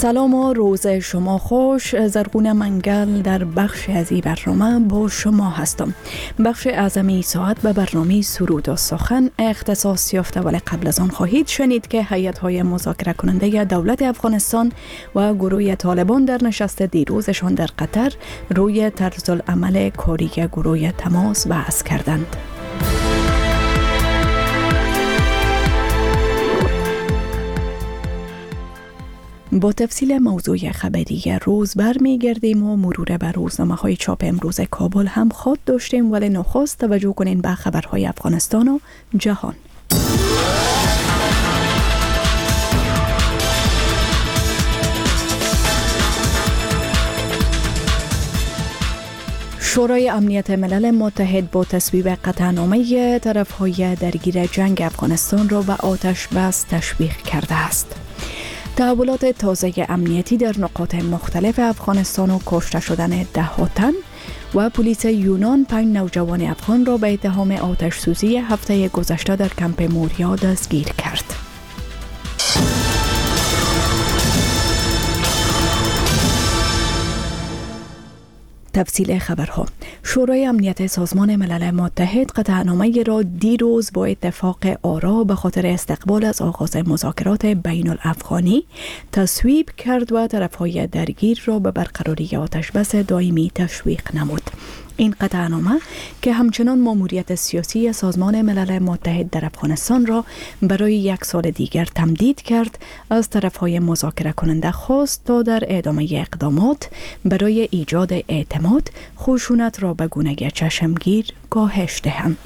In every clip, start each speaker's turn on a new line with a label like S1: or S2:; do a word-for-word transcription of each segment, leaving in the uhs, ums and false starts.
S1: سلام و روز شما خوش. زرغون منگل در بخش از این برنامه با شما هستم. بخش اعظمی ساعت به برنامه سرود و سخن اختصاص یافته، ولی قبل از آن خواهید شنید که هیئت‌های مذاکره کننده دولت افغانستان و گروه طالبان در نشست دیروزشان در قطر روی طرز العمل کاری گروه تماس بحث کردند. با تفصیل موضوع خبری روز برمیگردیم و مرور بر روزنامه‌های چاپ امروز کابل هم خود داشتیم، ولی نخست توجه کنین به خبرهای افغانستان و جهان. شورای امنیت ملل متحد با تصویب قطعنامه طرف‌های درگیر جنگ افغانستان را به آتش بس تشویق کرده است. تحولات تازه امنیتی در نقاط مختلف افغانستان و کشته شدن ده ها تن و پلیس یونان پنج نوجوان افغان را به اتهام آتش سوزی هفته گذشته در کمپ موریا دستگیر کرد. تفصیل خبرها. شورای امنیت سازمان ملل متحد قطعنامه را دیروز با اتفاق آرا به خاطر استقبال از آغاز مذاکرات بین الافغانی تصویب کرد و طرفهای درگیر را به برقراری آتشبس دائمی تشویق نمود. این قطعنامه که همچنان ماموریت سیاسی سازمان ملل متحد در افغانستان را برای یک سال دیگر تمدید کرد، از طرفهای مذاکره کننده خواست تا در ادامه اقدامات برای ایجاد اعتماد خشونت را به گونه چشمگیر کاهش دهند.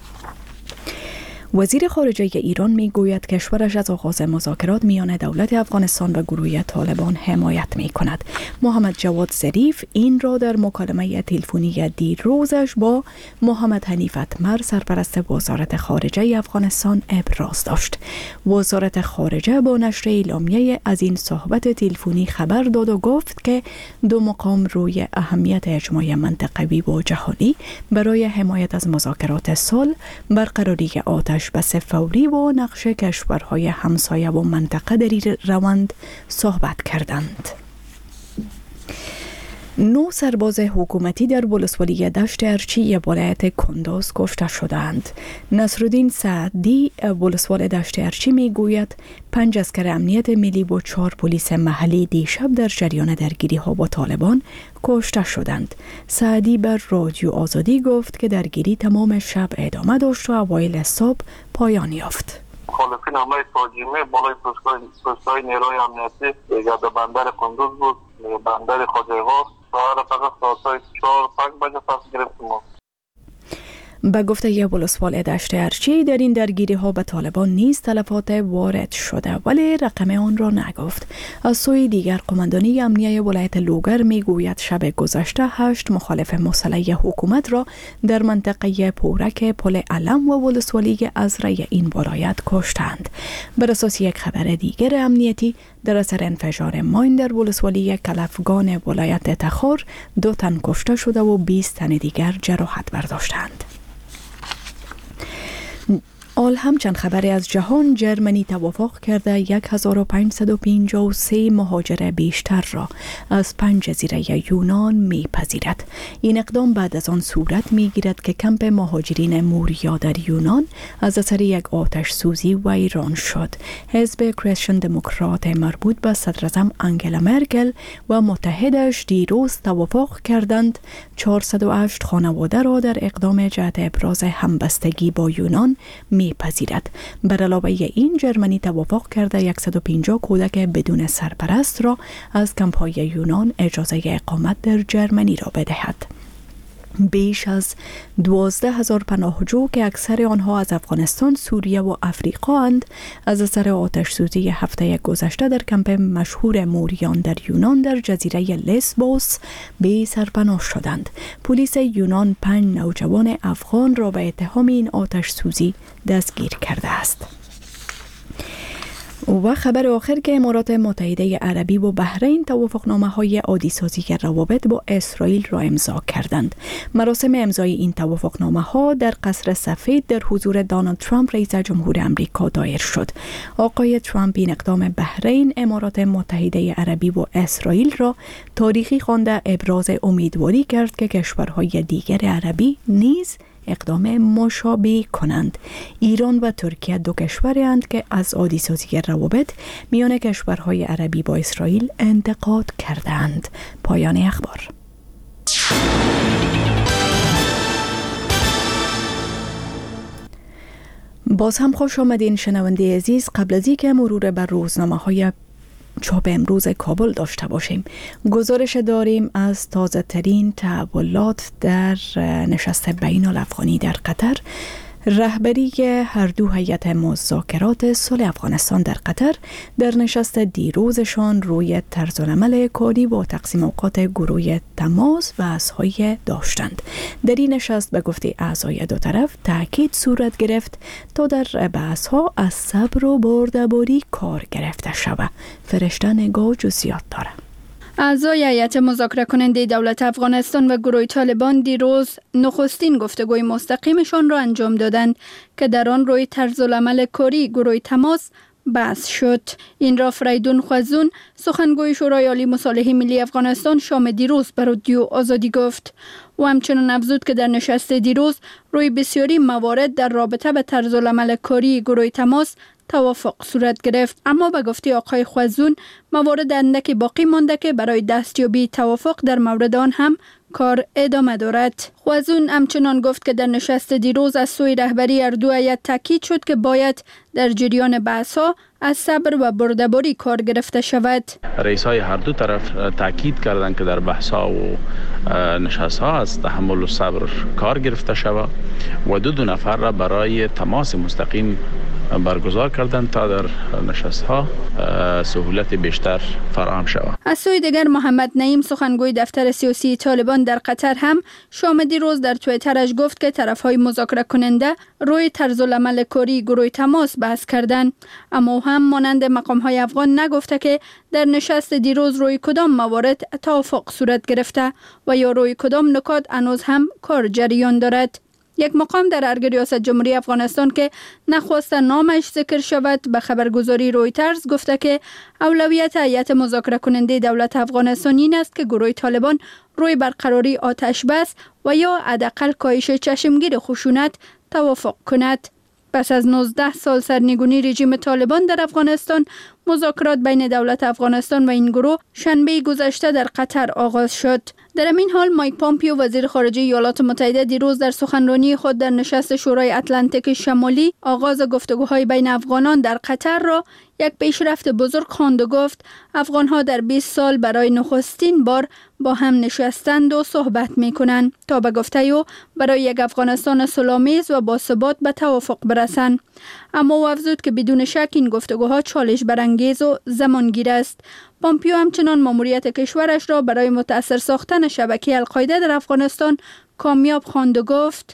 S1: وزیر خارجه ایران می گوید کشورش از آغاز مذاکرات میان دولت افغانستان و گروه طالبان حمایت می کند. محمد جواد ظریف این را در مکالمه تلفنی دیروزش با محمد حنیف اتمر سرپرست وزارت خارجه افغانستان ابراز داشت. وزارت خارجه با نشر اعلامیه از این صحبت تلفنی خبر داد و گفت که دو مقام روی اهمیت اجماع منطقوی و جهانی برای حمایت از مذاکرات صلح، برقراری آتش بس فوری و نقش کشورهای همسایه و منطقه در این روند صحبت کردند. نو سرباز حکومتی در ولسوالی دشت ارچی ولایت کندوز کشته شدند. نصرالدین سعدی ولسوال دشت ارچی می گوید پنج اسکر امنیت ملی و چهار پلیس محلی دیشب در جریان درگیری ها با طالبان کشته شدند. سعدی بر رادیو آزادی گفت که درگیری تمام شب ادامه داشت و اوایل صبح پایان یافت.
S2: مخالفین حمله تاجیمه بالای پست‌های نیروی امنیتی در بندر کندوز بود، بندر خواجه‌ها ساعت فقط ساعت‌های چهار پنج بجه پس گرفتیم.
S1: به گفته یه ولسوال دشت ارچی در این درگیری ها به طالبان نیز تلفات وارد شده، ولی رقم آن را نگفت. از سوی دیگر قماندانی امنیه ولایت لوگر می گوید شب گذشته هشت مخالف مسلح حکومت را در منطقه پورک پل علم و ولسوالی ازره این ولایت کشتند. بر اساس یک خبر دیگر امنیتی، در اثر انفجار ماین در ولسوالی کلفگان ولایت تخار دو تن کشته شده و بیست تن دیگر جراحت برداشتند. آل همچند خبری از جهان، جرمنی توافق کرده هزار و پانصد و پنجاه و سه مهاجر بیشتر را از پنج جزیره یونان میپذیرد. این اقدام بعد از آن صورت میگیرد که کمپ مهاجرین موریا در یونان از اثر یک آتش سوزی ویران شد. حزب کریستین دموکرات مربوط به صدراعظم آنگلا مرکل و متحدش دیروز توافق کردند چهارصد و هشت خانواده را در اقدام جهت ابراز همبستگی با یونان میپذیرد. بر علاوه این، جرمنی توافق کرده صد و پنجاه کودک بدون سرپرست را از کمپ‌های یونان اجازه اقامت در جرمنی را بدهد. بیش از دوازده هزار پناهجو که اکثر آنها از افغانستان، سوریه و افریقا اند، از اثر آتش سوزی هفته گذشته در کمپ مشهور موریان در یونان در جزیره لسبوس به سرپناه شدند. پلیس یونان پنج نوجوان افغان را به اتهام این آتش سوزی دستگیر کرده است. و خبر آخر که امارات متحده عربی و بحرین توافقنامه‌های عادی‌سازی روابط با اسرائیل را امضا کردند. مراسم امضای این توافقنامه‌ها در قصر سفید در حضور دونالد ترامپ رئیس جمهور آمریکا دایر شد. آقای ترامپ این اقدام بحرین، امارات متحده عربی و اسرائیل را تاریخی خوانده ابراز امیدواری کرد که کشورهای دیگر عربی نیز اقدام مشابه کنند. ایران و ترکیه دو کشورند که از عادی‌سازی روابط میان کشورهای عربی با اسرائیل انتقاد کردند. پایان اخبار. باز هم خوش آمدین شنونده عزیز. قبل از اینکه مرور بر روزنامه‌های چاپ امروز کابل داشته باشیم، گزارش داریم از تازه ترین تحولات در نشست بین الافغانی در قطر. رهبری هر دو هیئت مذاکرات صلح افغانستان در قطر در نشست دیروزشان روی طرزالعمل کاری و تقسیم اوقات گروه تماس بحث‌های داشتند. در این نشست به گفته اعضای دو طرف تاکید صورت گرفت تا در بحث‌ها از صبر و بردباری کار گرفته شود. فرشته نگاه جزئیات داره.
S3: اعضای هیئت مذاکره کننده دولت افغانستان و گروه طالبان دیروز نخستین گفتگوی مستقیمشان را انجام دادند که در آن روی طرزالعمل کاری گروه تماس بحث شد. این را فریدون خوازون، سخنگوی شورای عالی مصالحه ملی افغانستان، شام دیروز به رادیو آزادی گفت. و همچنان افزود که در نشست دیروز روی بسیاری موارد در رابطه به طرزالعمل کاری گروه تماس توافق صورت گرفت، اما به گفته آقای خوازون موارد اندکی باقی مانده که برای دستیابی توافق در مورد آن هم کار ادامه دارد. خوازون همچنان گفت که در نشست دیروز از سوی رهبری هر دو هیئت تاکید شد که باید در جریان بحث‌ها از صبر و بردباری کار گرفته شود.
S4: رئیس‌های هر دو طرف تاکید کردند که در بحث‌ها و نشست‌ها از تحمل و صبر کار گرفته شود و دو دو نفر را برای تماس مستقیم برگزار کردند تا در نشست‌ها سهولت بیشتر فراهم شود.
S3: از سوی دیگر محمد نعیم، سخنگوی دفتر سیاسی طالبان در قطر، هم شام دیروز در توییترش گفت که طرف‌های مذاکره کننده روی طرزالعمل کاری گروه تماس بحث کردند، اما هم مانند مقام‌های افغان نگفته که در نشست دیروز روی کدام موارد توافق صورت گرفته و یا روی کدام نکات هنوز هم کار جریان دارد. یک مقام در ارگ ریاست جمهوری افغانستان که نخواسته نامش ذکر شود به خبرگزاری رویترز گفته که اولویت هیئت مذاکره کننده دولت افغانستان این است که گروه طالبان روی برقراری آتش بس و یا حداقل کاهش چشمگیر خشونت توافق کند. پس از نوزده سال سرنگونی رژیم طالبان در افغانستان، مذاکرات بین دولت افغانستان و این گروه شنبه گذشته در قطر آغاز شد. در این حال مایک پامپیو، وزیر خارجه ایالات متحده، دیروز در سخنرانی خود در نشست شورای اتلانتیک شمالی آغاز گفتگوهای بین افغانان در قطر را یک پیشرفت بزرگ خواند و گفت افغانها در بیست سال برای نخستین بار با هم نشستند و صحبت می کنند تا به گفته او برای یک افغانستان صلح‌آمیز و باثبات به توافق برسند. اما او افزود که بدون شک این گفتگوها چالش برانگیز و زمانگیر است. پامپیو همچنان ماموریت کشورش را برای متأثر ساختن شبکه القاعده در افغانستان کامیاب خواند و گفت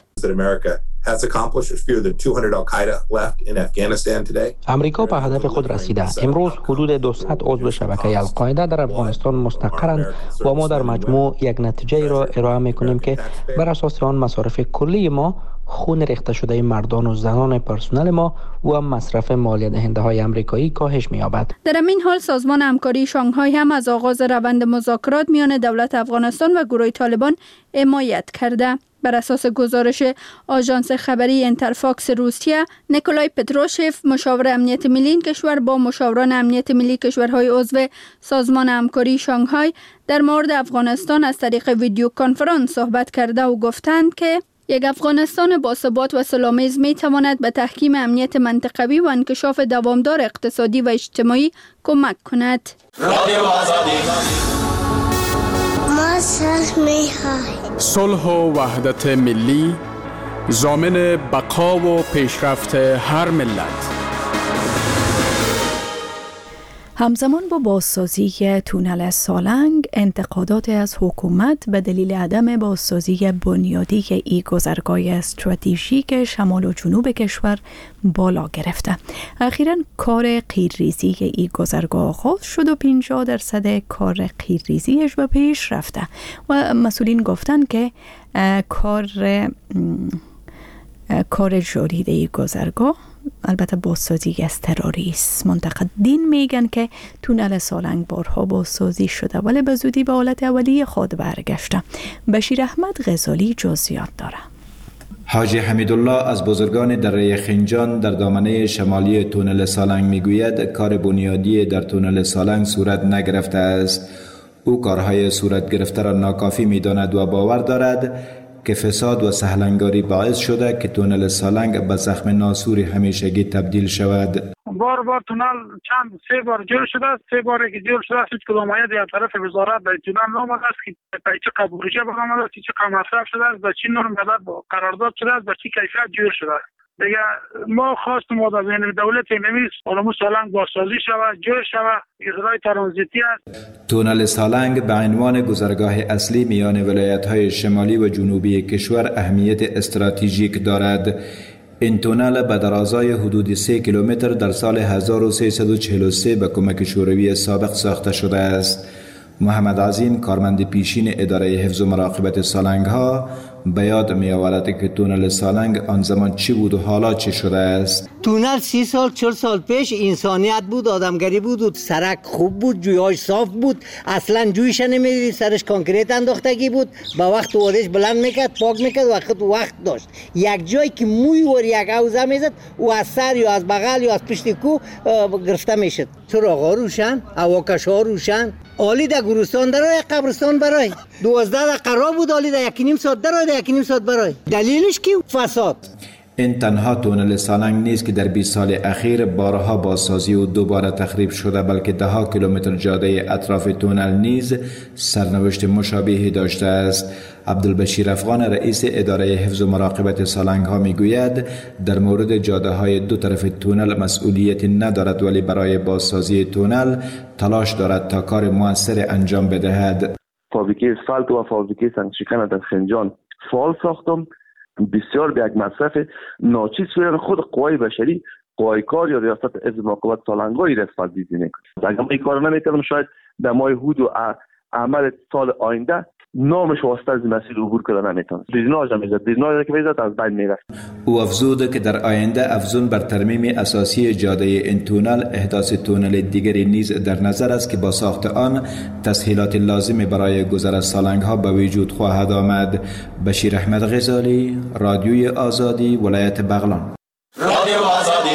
S5: امریکا به هدف خود رسیده. امروز حدود دویست عضو شبکه القاعده در افغانستان مستقرند و ما در مجموع یک نتیجه را ارائه می‌کنیم که بر اساس آن مصارف کلی ما، خون ریخته شده مردان و زنان پرسنل ما و مصرف مالیه دهنده های آمریکایی کاهش می‌یابد.
S3: در این حال سازمان همکاری شانگهای هم از آغاز روند مذاکرات میان دولت افغانستان و گروه طالبان حمایت کرده. بر اساس گزارش آژانس خبری اینترفاکس روسیه، نیکولای پتروشف، مشاور امنیت ملی این کشور، با مشاوران امنیت ملی کشورهای عضو سازمان همکاری شانگهای در مورد افغانستان از طریق ویدیو کنفرانس صحبت کرده و گفتند که یک افغانستان باثبات و سلام‌آمیز می تواند به تحکیم امنیت منطقوی و انکشاف دوامدار اقتصادی و اجتماعی کمک کند.
S6: صلح و وحدت ملی ضامن بقا و پیشرفت هر ملت.
S1: همزمان با بازسازی تونل سالنگ، انتقادات از حکومت به دلیل عدم بازسازی بنیادی ای گذرگاه استراتژیک شمال و جنوب کشور بالا گرفته. اخیراً کار قیرریزی ای گذرگاه آغاز شد و پنجاه درصد کار قیرریزیش به پیش رفته و مسئولین گفتن که کار کار جدید ای گذرگاه البته بازسازی از تروریست. منتقدین میگن که تونل سالنگ بارها بازسازی شده ولی به زودی به حالت اولیه خود برگشته. بشیر احمد غزالی جزئیات داره.
S7: حاجی حمیدالله از بزرگان دره خنجان در دامنه شمالی تونل سالنگ میگوید کار بنیادی در تونل سالنگ صورت نگرفته است. او کارهای صورت گرفته را ناکافی میداند و باور دارد که فساد و سهلنگاری باعث شده که تونل سالنگ به زخم ناسور همیشگی تبدیل شود.
S8: بار بار تونل چند سه بار جور شده است. سه باری که جور شده است هیچ کدام آید از طرف وزارت در تونل نامده است که چه قبولیشه برآمده است، چه قیمت مصرف شده است، به چه نرم عدد قرارداد شده است، به چه کیفیت جور شده است. دیگه ما خواستیم ما در بین دولت نمیست علمو سالنگ بازسازی شود، جور شود، اجرای ترانزیتی است.
S7: تونل سالنگ به عنوان گذرگاه اصلی میان ولایت‌های شمالی و جنوبی کشور اهمیت استراتژیک دارد. این تونل به درازای حدود سه کیلومتر در سال هزار و سیصد و چهل و سه به کمک شوروی سابق ساخته شده است. محمد عظیم کارمند پیشین اداره حفظ و مراقبت سالنگ ها به یاد می آورد که تونل سالنگ آن زمان چی بود و حالا چی شده است.
S9: تونل سی سال چهل سال پیش انسانیت بود، آدمگری بود و سرک خوب بود، جویاش صاف بود، اصلا جویش نمیدید، سرش کانکریت انداختگی بود، با وقت وارش بلند میکرد، پاک میکرد، وقت وقت داشت. یک جایی که موی ور یک اوزه میزد و از سر یا از بغل یا از پشت کو گرفته میشد. چراغا روشن، هواکش‌ها روشن. عالی در گورستان درای قبرستان برای دوازده دقیقه بود، عالی در یکی نیم ساعت درای در یکی نیم ساعت برای. دلیلش کی؟ فساد.
S7: این تنها تونل سالنگ نیست که در بیست سال اخیر بارها بازسازی و دوباره تخریب شده، بلکه ده ها کیلومتر جاده اطراف تونل نیز سرنوشت مشابهی داشته است. عبدالبشیر افغان رئیس اداره حفظ و مراقبت سالنگ ها میگوید در مورد جاده های دو طرف تونل مسئولیتی ندارد، ولی برای بازسازی تونل تلاش دارد تا کار موثر انجام بدهد.
S10: فابریکه اسفالت و فابریکه سنگشکن در خنجان فعال ساختم، بسیار به یک مصرف ناچیز شدن خود قوای بشری، قوای کار یا ریاست حفظ مراقبت سالنگ‌های رسفت دیزی نکنه. اگر ما این کار نمی‌کردم شاید در ماه هود و عمل سال آینده نامش واسطه از مسیر عبور کردن نمیتونه. دیزناج نمیزد، دیزناج که میزد از بین میرفت.
S7: او افزود که در آینده افزون بر ترمیم اساسی جاده این تونل، احداث تونل دیگری نیز در نظر است که با ساخت آن تسهیلات لازم برای گذر از سالنگ ها به وجود خواهد آمد. بشیر احمد غزالی، رادیوی آزادی، ولایت بغلان.
S11: رادیو آزادی.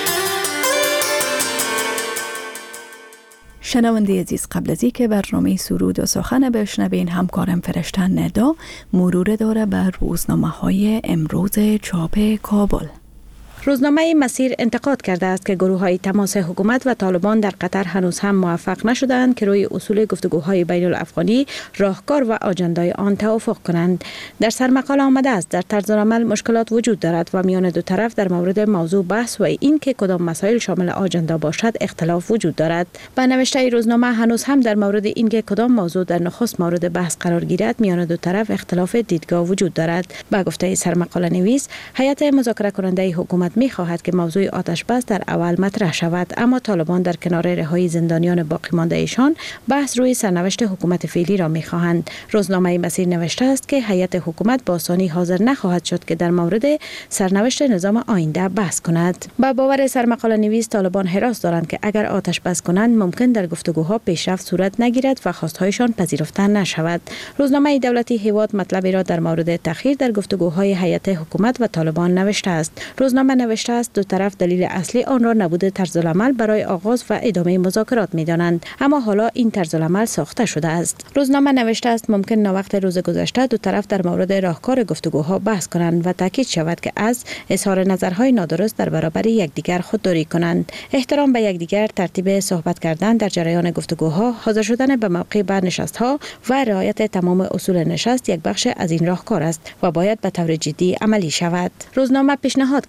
S1: شنونده عزیز، قبل از اینکه برنامه سرود و سخن بشنوین، همکارم فرشته ندا مرور داره بر روزنامه های امروز چاپ کابل.
S12: روزنامه مسیر انتقاد کرده است که گروه‌های تماس حکومت و طالبان در قطر هنوز هم موفق نشدند که روی اصول گفتگوهای بین الافغانی، راهکار و آجندای آن توافق کنند. در سرمقاله آمده است در طرز عمل مشکلات وجود دارد و میان دو طرف در مورد موضوع بحث و این که کدام مسائل شامل آجندا باشد اختلاف وجود دارد. با نوشته روزنامه هنوز هم در مورد اینکه کدام موضوع در نخست مورد بحث قرار گیرد میان دو طرف اختلاف دیدگاه وجود دارد. با گفته سرمقاله نویس، هیئت مذاکره کننده حکومت می خواهد که موضوع آتش بس در اول مطرح شود، اما طالبان در کنار رهایی زندانیان باقی مانده ایشان بحث روی سرنوشت حکومت فعلی را می خواهند. روزنامه مسیر نوشته است که هیئت حکومت با آسانی حاضر نخواهد شد که در مورد سرنوشت نظام آینده بحث کند. با باور سرمقاله نویس، طالبان حراس دارند که اگر آتش بس کنند ممکن در گفتگوها پیشرفت صورت نگیرد و خواستهایشان پذیرفته نشود. روزنامه دولتی هیواد مطلبی را در مورد تأخیر در گفتگوهای هیئت حکومت و طالبان نوشته است. روزنامه نوشته است دو طرف دلیل اصلی آن را نبود طرز العمل برای آغاز و ادامه مذاکرات می‌دانند، اما حالا این طرز العمل ساخته شده است. روزنامه نوشته است ممکن ناوقت روز گذشته دو طرف در مورد راهکار گفتگوها بحث کنند و تاکید شود که از اظهار نظرهای نادرست در برابر یکدیگر خودداری کنند. احترام به یکدیگر، ترتیب صحبت کردن در جریان گفتگوها، حاضر شدن به موقع بر نشست‌ها و رعایت تمام اصول نشست یک بخش از این راهکار است و باید به طور جدی عملی شود. روزنامه پیشنهاد کرده است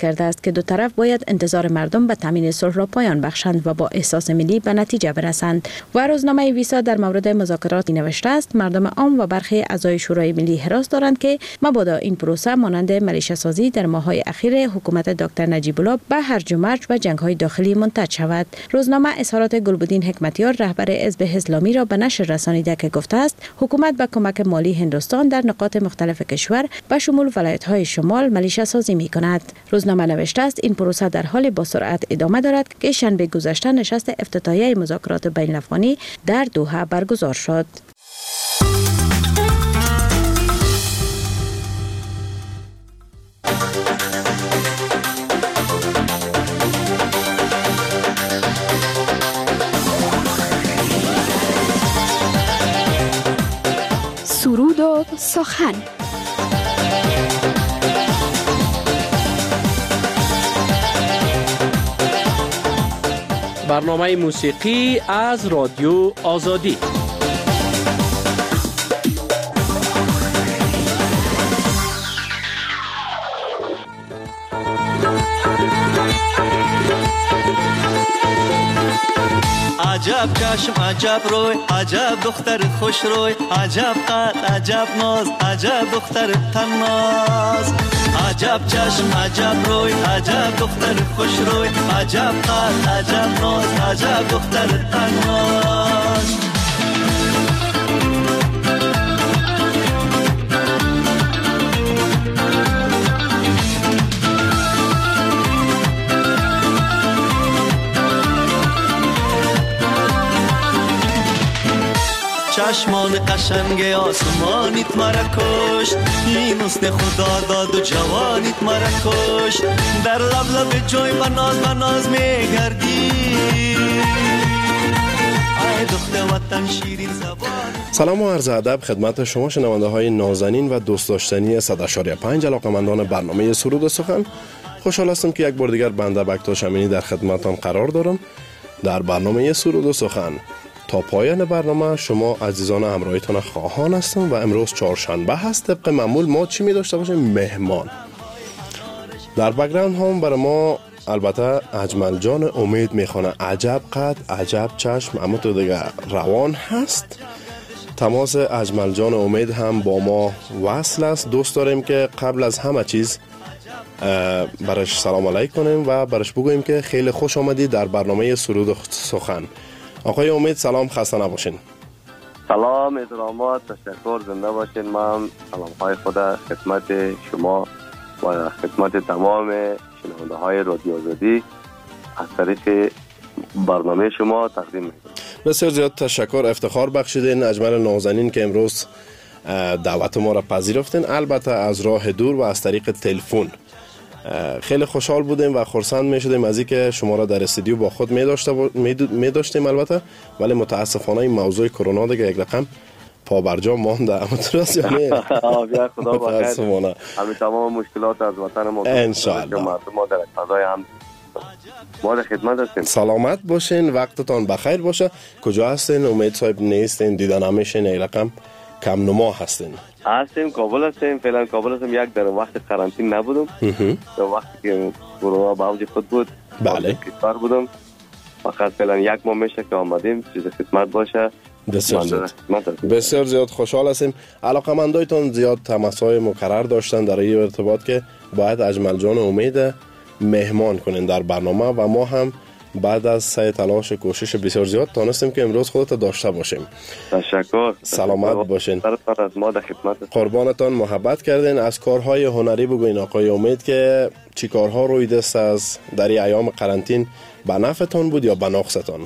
S12: که دو طرف باید انتظار مردم به تامین صلح را پایان بخشند و با احساس ملی به نتیجه برسند. و روزنامه ویسا در مورد مذاکرات نوشته است مردم عام و برخی اعضای شورای ملی حراس دارند که مبادا این پروسه مانند ملیشه سازی در ماه‌های اخیر حکومت دکتر نجیب الله به هرج و مرج و جنگ‌های داخلی منتج شود. روزنامه اظهارات گلبدین حکمتیار رهبر حزب اسلامی را به نشر رسانیده که گفته است حکومت به کمک مالی هندوستان در نقاط مختلف کشور به شمول ولایت‌های شمال ملیشه سازی می‌کند. روزنامه نوشته است این پروسه در حال با سرعت ادامه دارد که شنبه گذشته نشست افتتاحیه مذاکرات بین الافغانی در دوحه برگزار شد.
S3: سرود و سخن.
S11: برنامه موسیقی از رادیو آزادی.
S13: عجب چشم عجب روی عجب دختر خوش روی عجب قد عجب ناز عجب دختر تناز عجب چشم عجب روی عجب دختر خوش روی عجب قد عجب ناز عجب دختر تناز چشمان قشنگ آسمانیت مرا کشت این حسن خدا داد و جوانیت مرا کشت در لب لب جوی بناز بناز میگردی ای دختر وطن شیرین زبان.
S14: سلام و عرض ادب خدمت شما شنونده های نازنین و دوست داشتنی صد و پنج علاقمندان برنامه سرود و سخن. خوشحال هستم که یک بار دیگر بنده بکتاش امینی در خدمتتان قرار دارم در برنامه سرود و سخن. تا پایان برنامه شما عزیزان همراهیتان خواهان هستم و امروز چهارشنبه هست. طبق معمول ما چی می داشته باشیم؟ مهمان. در بک‌گراند هم برای ما البته اجمل جان امید میخونه عجب قد عجب چشم اما تو دیگه روان هست. تماس اجمل جان امید هم با ما وصل است. دوست داریم که قبل از همه چیز برش سلام علیک کنیم و برش بگوییم که خیلی خوش آمدید در برنامه سرود و سخن. آقای امید سلام، خسته نباشین.
S10: سلام، احترامات، تشکر، زنده باشین. من سلام های خود خدمت شما و خدمت تمام شنونده های رادیو آزادی از طریق برنامه شما تقدیم میکنم.
S14: بسیار زیاد تشکر، افتخار بخشیدین اجمل نازنین که امروز دعوت ما را پذیرفتین، البته از راه دور و از طریق تلفن. خیلی خوشحال بودیم و خرسند می شدیم از اینکه شما را در استودیو با خود می داشته می داشتیم البته، ولی متاسفانه این موضوع کرونا دیگه یک رقم پا برجا مانده. اما درست یعنی
S10: آبیا خدا بخیر. همین تمام مشکلات از وطن ما
S14: ان شاء الله
S10: ما در فضای هم ما در خدمت هستیم.
S14: سلامت باشین، وقتتان بخیر باشه. کجا هستین؟ امید صاحب نیستین، دیدن همیشه یک رقم کم نما هستین.
S10: هستیم کابل هستیم، فعلا کابل هستیم. یک در وقت قرنطینه نبودم، در وقتی که کرونا به اوج خود بود
S14: بله
S10: کار بودم. فقط فعلا یک ماه میشه که آمدیم چیز خدمت باشه.
S14: بسیار زیاد بسیار زیاد خوشحال هستیم. علاقمندایتون زیاد تماس‌های مکرر داشتن در این ارتباط که باید اجمل جان امید مهمان کنین در برنامه و ما هم بعد از سعی تلاش کوشش بسیار زیاد تانستیم که امروز خودت داشته باشیم.
S10: تشکر.
S14: سلامت باشین.
S10: از ما در خدمت.
S14: قربانتان، محبت کردین. از کارهای هنری بگوین آقای امید که چی کارها روی دست از در ایام قرنطین به نفعتان بود یا به نقصتان؟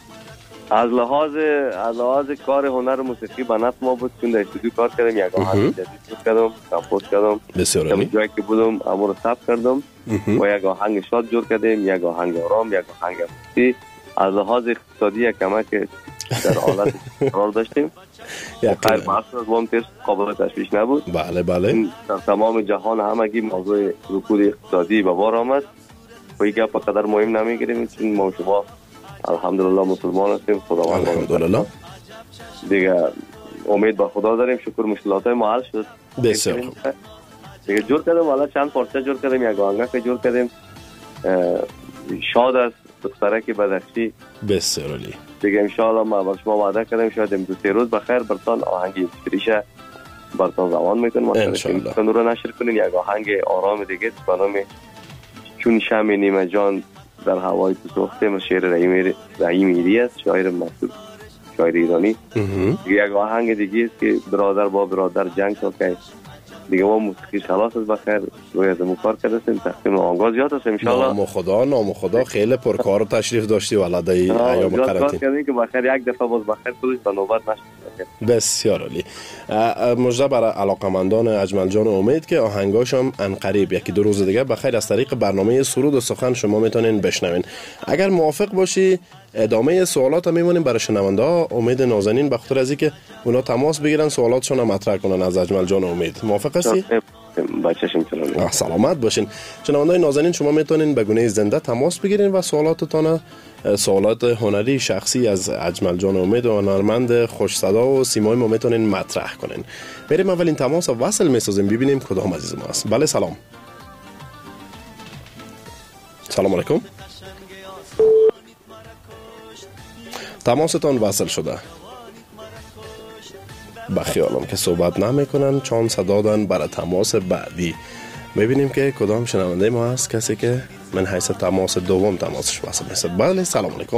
S10: از لحاظ از لحاظ کار هنر موسیقی به نفع ما بود، چون در استودیو کار کردم، یک آهنگ جدید کردم، کمپوز کردم.
S14: بسیار عالی.
S10: جایی که بودم امور رو ثبت کردم و یک آهنگ شاد جور کردیم، یک آهنگ آرام، یک آهنگ موسیقی. از لحاظ اقتصادی کمک در حالت قرار داشتیم. خیر بحث از وام ترس قابل تشویش نبود.
S14: بله بله.
S10: در تمام جهان همگی موضوع رکود اقتصادی به بار آمد. و این گپ قدر مهم نمیگیریم چون ما شما الحمدلله مسلمان هستیم. خداوند
S14: الحمدلله
S10: دیگه امید به خدا داریم. شکر مشکلات ما حل شد.
S14: بسیار خوب.
S10: دیگه جور کردیم، حالا چند پارچه جور کردیم، یک آهنگ جور کردیم شاد است دخترک بدخشی.
S14: بسیار عالی.
S10: دیگه انشاءالله ما با شما وعده کردیم شاید این دو سه روز بخیر برتان آهنگ اینسپیریشه برتان روان میکنم
S14: انشاءالله
S10: رو نشر کنین. یک آهنگ آرام دیگه به نام چون شمع نیمه جان در هوای تو سوخته شعر رحیم رحیم ایری است، شاعر مشهور شاعر ایرانی. یک آهنگ دیگه است که برادر با برادر جنگ تا که دیگه ما موسیقی خلاص است بخیر روی از مو کار کردیم تقسیم آنگاه زیاد است انشالله.
S14: نام خدا نام خدا خیلی پرکار و تشریف داشتی ولده ای ایام قرنطینه
S10: کردیم که بخیر یک دفعه باز بخیر خودش به نوبت نشد.
S14: بسیار عالی. مژده برای علاقمندان اجمل جان امید که آهنگاش هم انقریب یکی دو روز دیگه بخیر از طریق برنامه سرود و سخن شما میتونین بشنوین. اگر موافق باشی ادامه سوالات هم میمونیم برای شنونده ها. امید نازنین به خاطر از اینکه اونا تماس بگیرن سوالاتشون رو مطرح کنن از اجمل جان امید. موافق هستی؟
S10: بچه‌شم سلام.
S14: سلامت باشین. شنونده‌های نازنین شما میتونین به گونه زنده تماس بگیرین و سوالاتتون سوالات هنری شخصی از اجمل جان امید و هنرمند خوش صدا و سیمای ما میتونین مطرح کنین. بریم اولین تماس وصل میسازیم ببینیم کدام عزیز ما است. بله سلام. سلام علیکم. تماستان وصل شده. بخیالم که صحبت نمیکنن چون صدا دادن برای تماس بعدی. میبینیم که کدام شنونده ما هست کسی که من حیث تماس دوم تماسش وصل میشه. بله سلام علیکم.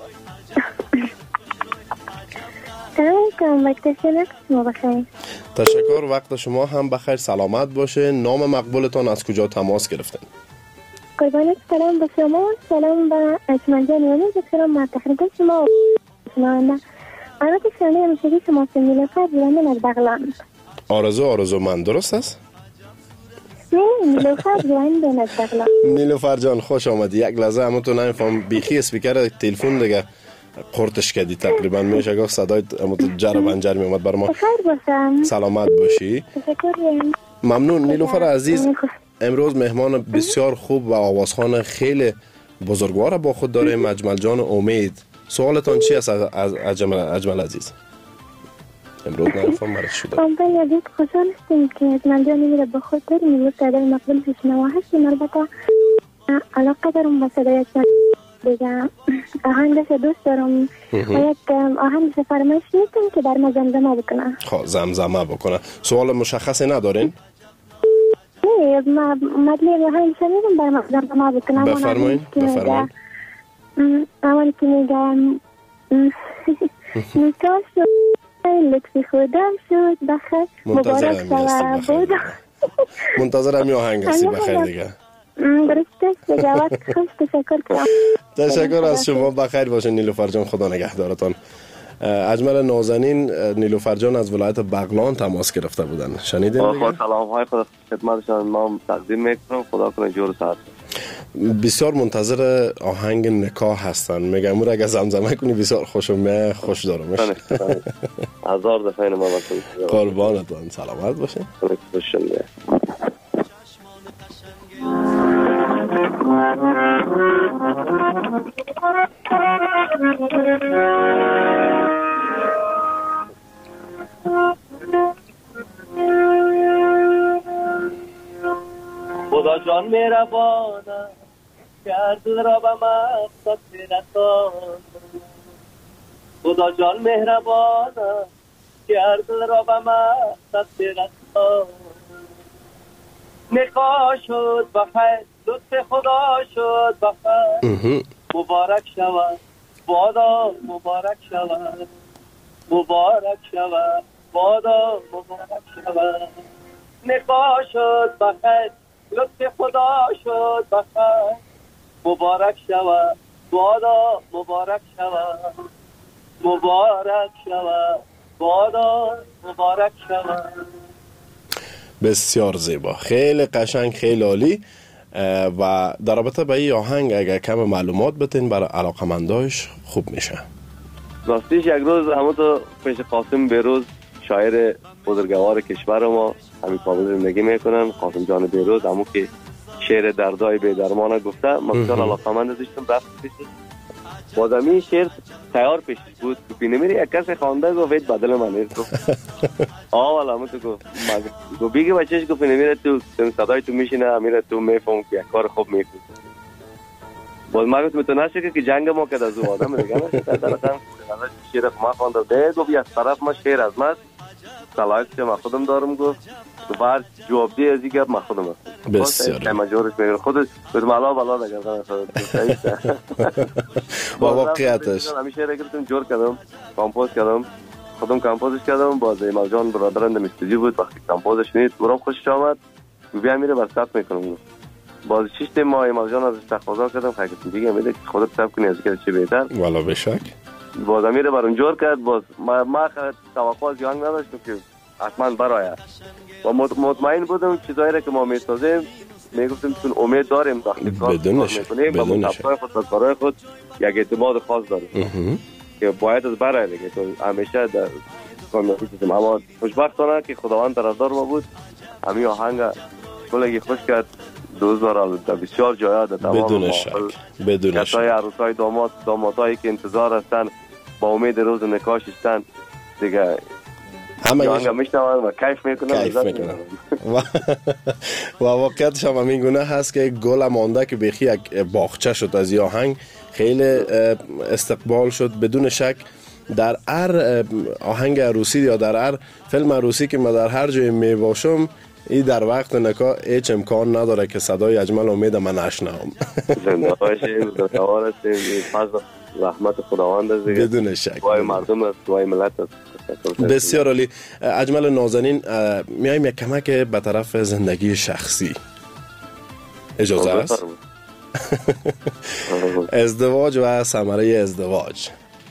S15: سلام علیکم. وقت شما بخیر.
S14: تشکر. وقت شما هم بخیر. سلامت باشه. نام مقبولتان از کجا تماس گرفتن؟
S15: قربانت سلام به شما. سلام به اجمل جان امید. سلام به تخریب شما. شنونده البته شنونده موسیقی شما نیلوفر جوانان از بغلان.
S14: آرزو آرزو من درست است؟
S15: نه نیلوفر جوانان از بغلان.
S14: نیلوفر جان خوش آمدی. یک لحظه همون تو نمیفهم بیخی اسپیکر تلفن دیگه قرتش کردی تقریبا میشه که صدای همون جر بنجر میومد بر ما.
S15: بخیر باشم.
S14: سلامت باشی.
S15: تشکر.
S14: ممنون. نیلوفر عزیز امروز مهمان بسیار خوب و آوازخوان خیلی بزرگوار با خود داره اجمل جان امید. سوالتان چی است از اجمل اجمل عزیز؟ امروز نفهم مرد شده.
S15: من یادید خوشحال هستیم که اجمل جان امید با خود داریم. امروز صدای مقبول پیشنوا هستیم. البته علاقه دارم با صدای اجمل دیگه. آهنگش دوست دارم و یک آهنگش فرمایش میکنم که در ما زمزمه بکنه.
S14: خب زمزمه بکنه. سوال مشخصی ندارین؟
S15: نه ما مدلی آهنگش میگم در ما زمزمه بکنه.
S14: بفرمایید بفرمایید.
S15: اول که میگم نکاح شد لطفی خودم شد بخیر مبارک شود بود.
S14: منتظر همی آهنگ هستی بخیر دیگه.
S15: درسته دیگه. وقت خوش. تشکر کنم.
S14: تشکر از شما. بخیر باشین نیلوفر جان. خدا نگهدارتان. اجمل نازنین نیلوفر جان از ولایت بغلان تماس گرفته بودن. شنیدین دیگه؟
S10: سلام های خدا خدمتشان ما تقدیم میکنم. خدا کنه جور و صحت.
S14: بسیار منتظر آهنگ نکاح هستن. میگم اون اگه زمزمه کنی بسیار خوشم میاد. خوش دارمش.
S10: هزار دفعه ما باشم.
S14: قربانتون. سلامت باشه.
S10: خوشم میاد. خدا جان مهربانه کرد را به مقصد رسان. خدا جان مهربانه کرد را به مقصد رسان. نکاح شد بخیر لطف خدا شد بخیر مبارک شود بادا مبارک شود مبارک شود بادا مبارک شود. نکاح شد بخیر لطف خدا شد بخیر مبارک شود بادا مبارک شود مبارک شود بادا مبارک شود.
S14: بسیار زیبا. خیلی قشنگ خیلی عالی. و در رابطه با این آهنگ اگر کم معلومات بتین برای علاقمندایش خوب میشه.
S10: راستیش یک روز همون تو پیش قاسم بیروز شاعر بزرگوار کشور ما همین کابل زندگی میکنن. قاسم جان بیروز همون که شعر دردای به درمان گفته ما بسیار علاقمند داشتم. رفت پیش بادمی شعر تیار پیش بود که نمیری یک کسی خوانده گفت بدل من نیست. آه والا همون تو گفت گفت بیگه بچهش گفت نمیره تو صدای تو میشینه میره تو میفهم که یک کار خوب میکنی. باز ما گفتم تو نشه که جنگ ما کرد از اون آدم دیگه نشه در رقم شیر ما خواندم ده گفت از طرف ما شیر از ما صلاحیت که ما خودم دارم گفت بعد جواب دی از دیگه ما خودم هستم
S14: بسیار
S10: ما جورش میگه خودش بدم علا بالا نگردن
S14: با واقعیتش
S10: همیشه رگرتم جور کردم کامپوز کردم خودم کامپوزش کردم باز ایمال جان برادرم استودیو بود وقتی کامپوزش شنید برام خوشش آمد بیا میره بر ثبت میکنم باز شش ماه ایمال جان ازش تقاضا کردم خیلی دیگه میده خودت ثبت کنی از که چه بهتر
S14: والا بشک
S10: باز میره برام جور کرد باز ما ما توقع از یانگ نداشتم که حتما برآید و مطمئن بودم چیزایی که ما میسازیم میگفتیم چون امید داریم وقتی کار میکنیم و مطابق خود و کارهای خود یک اعتماد خاص داریم که باید از برای دیگه تو همیشه در کامیابی چیزیم اما خوشبختانه که خداوند طرفدار ما بود همین آهنگ کلگی خوش کرد دوزار در بسیار جایا در تمام
S14: بدون شک بدون شک
S10: کسای عروسای داماد دامادایی که انتظار هستن با امید روز نکاش هستن دیگه همه آهنگ میشنون و کیف میکنن
S14: کیف میکنن و واقعیتش هم همین گونه هست که گل مانده که بیخی یک باغچه شد از آهنگ خیلی استقبال شد بدون شک در هر آهنگ عروسی یا در هر فیلم عروسی که من در هر جای می باشم این در وقت نکاح هیچ امکان نداره که صدای اجمل امید من نشنوم
S10: زنده باشیم زنده هستیم فضل رحمت خداوند است
S14: بدون شک
S10: دعای مردم است دعای ملت است
S14: بسیار عالی. اجمل نازنین میایم یک کمک به طرف زندگی شخصی اجازه است؟ ازدواج و ثمره ازدواج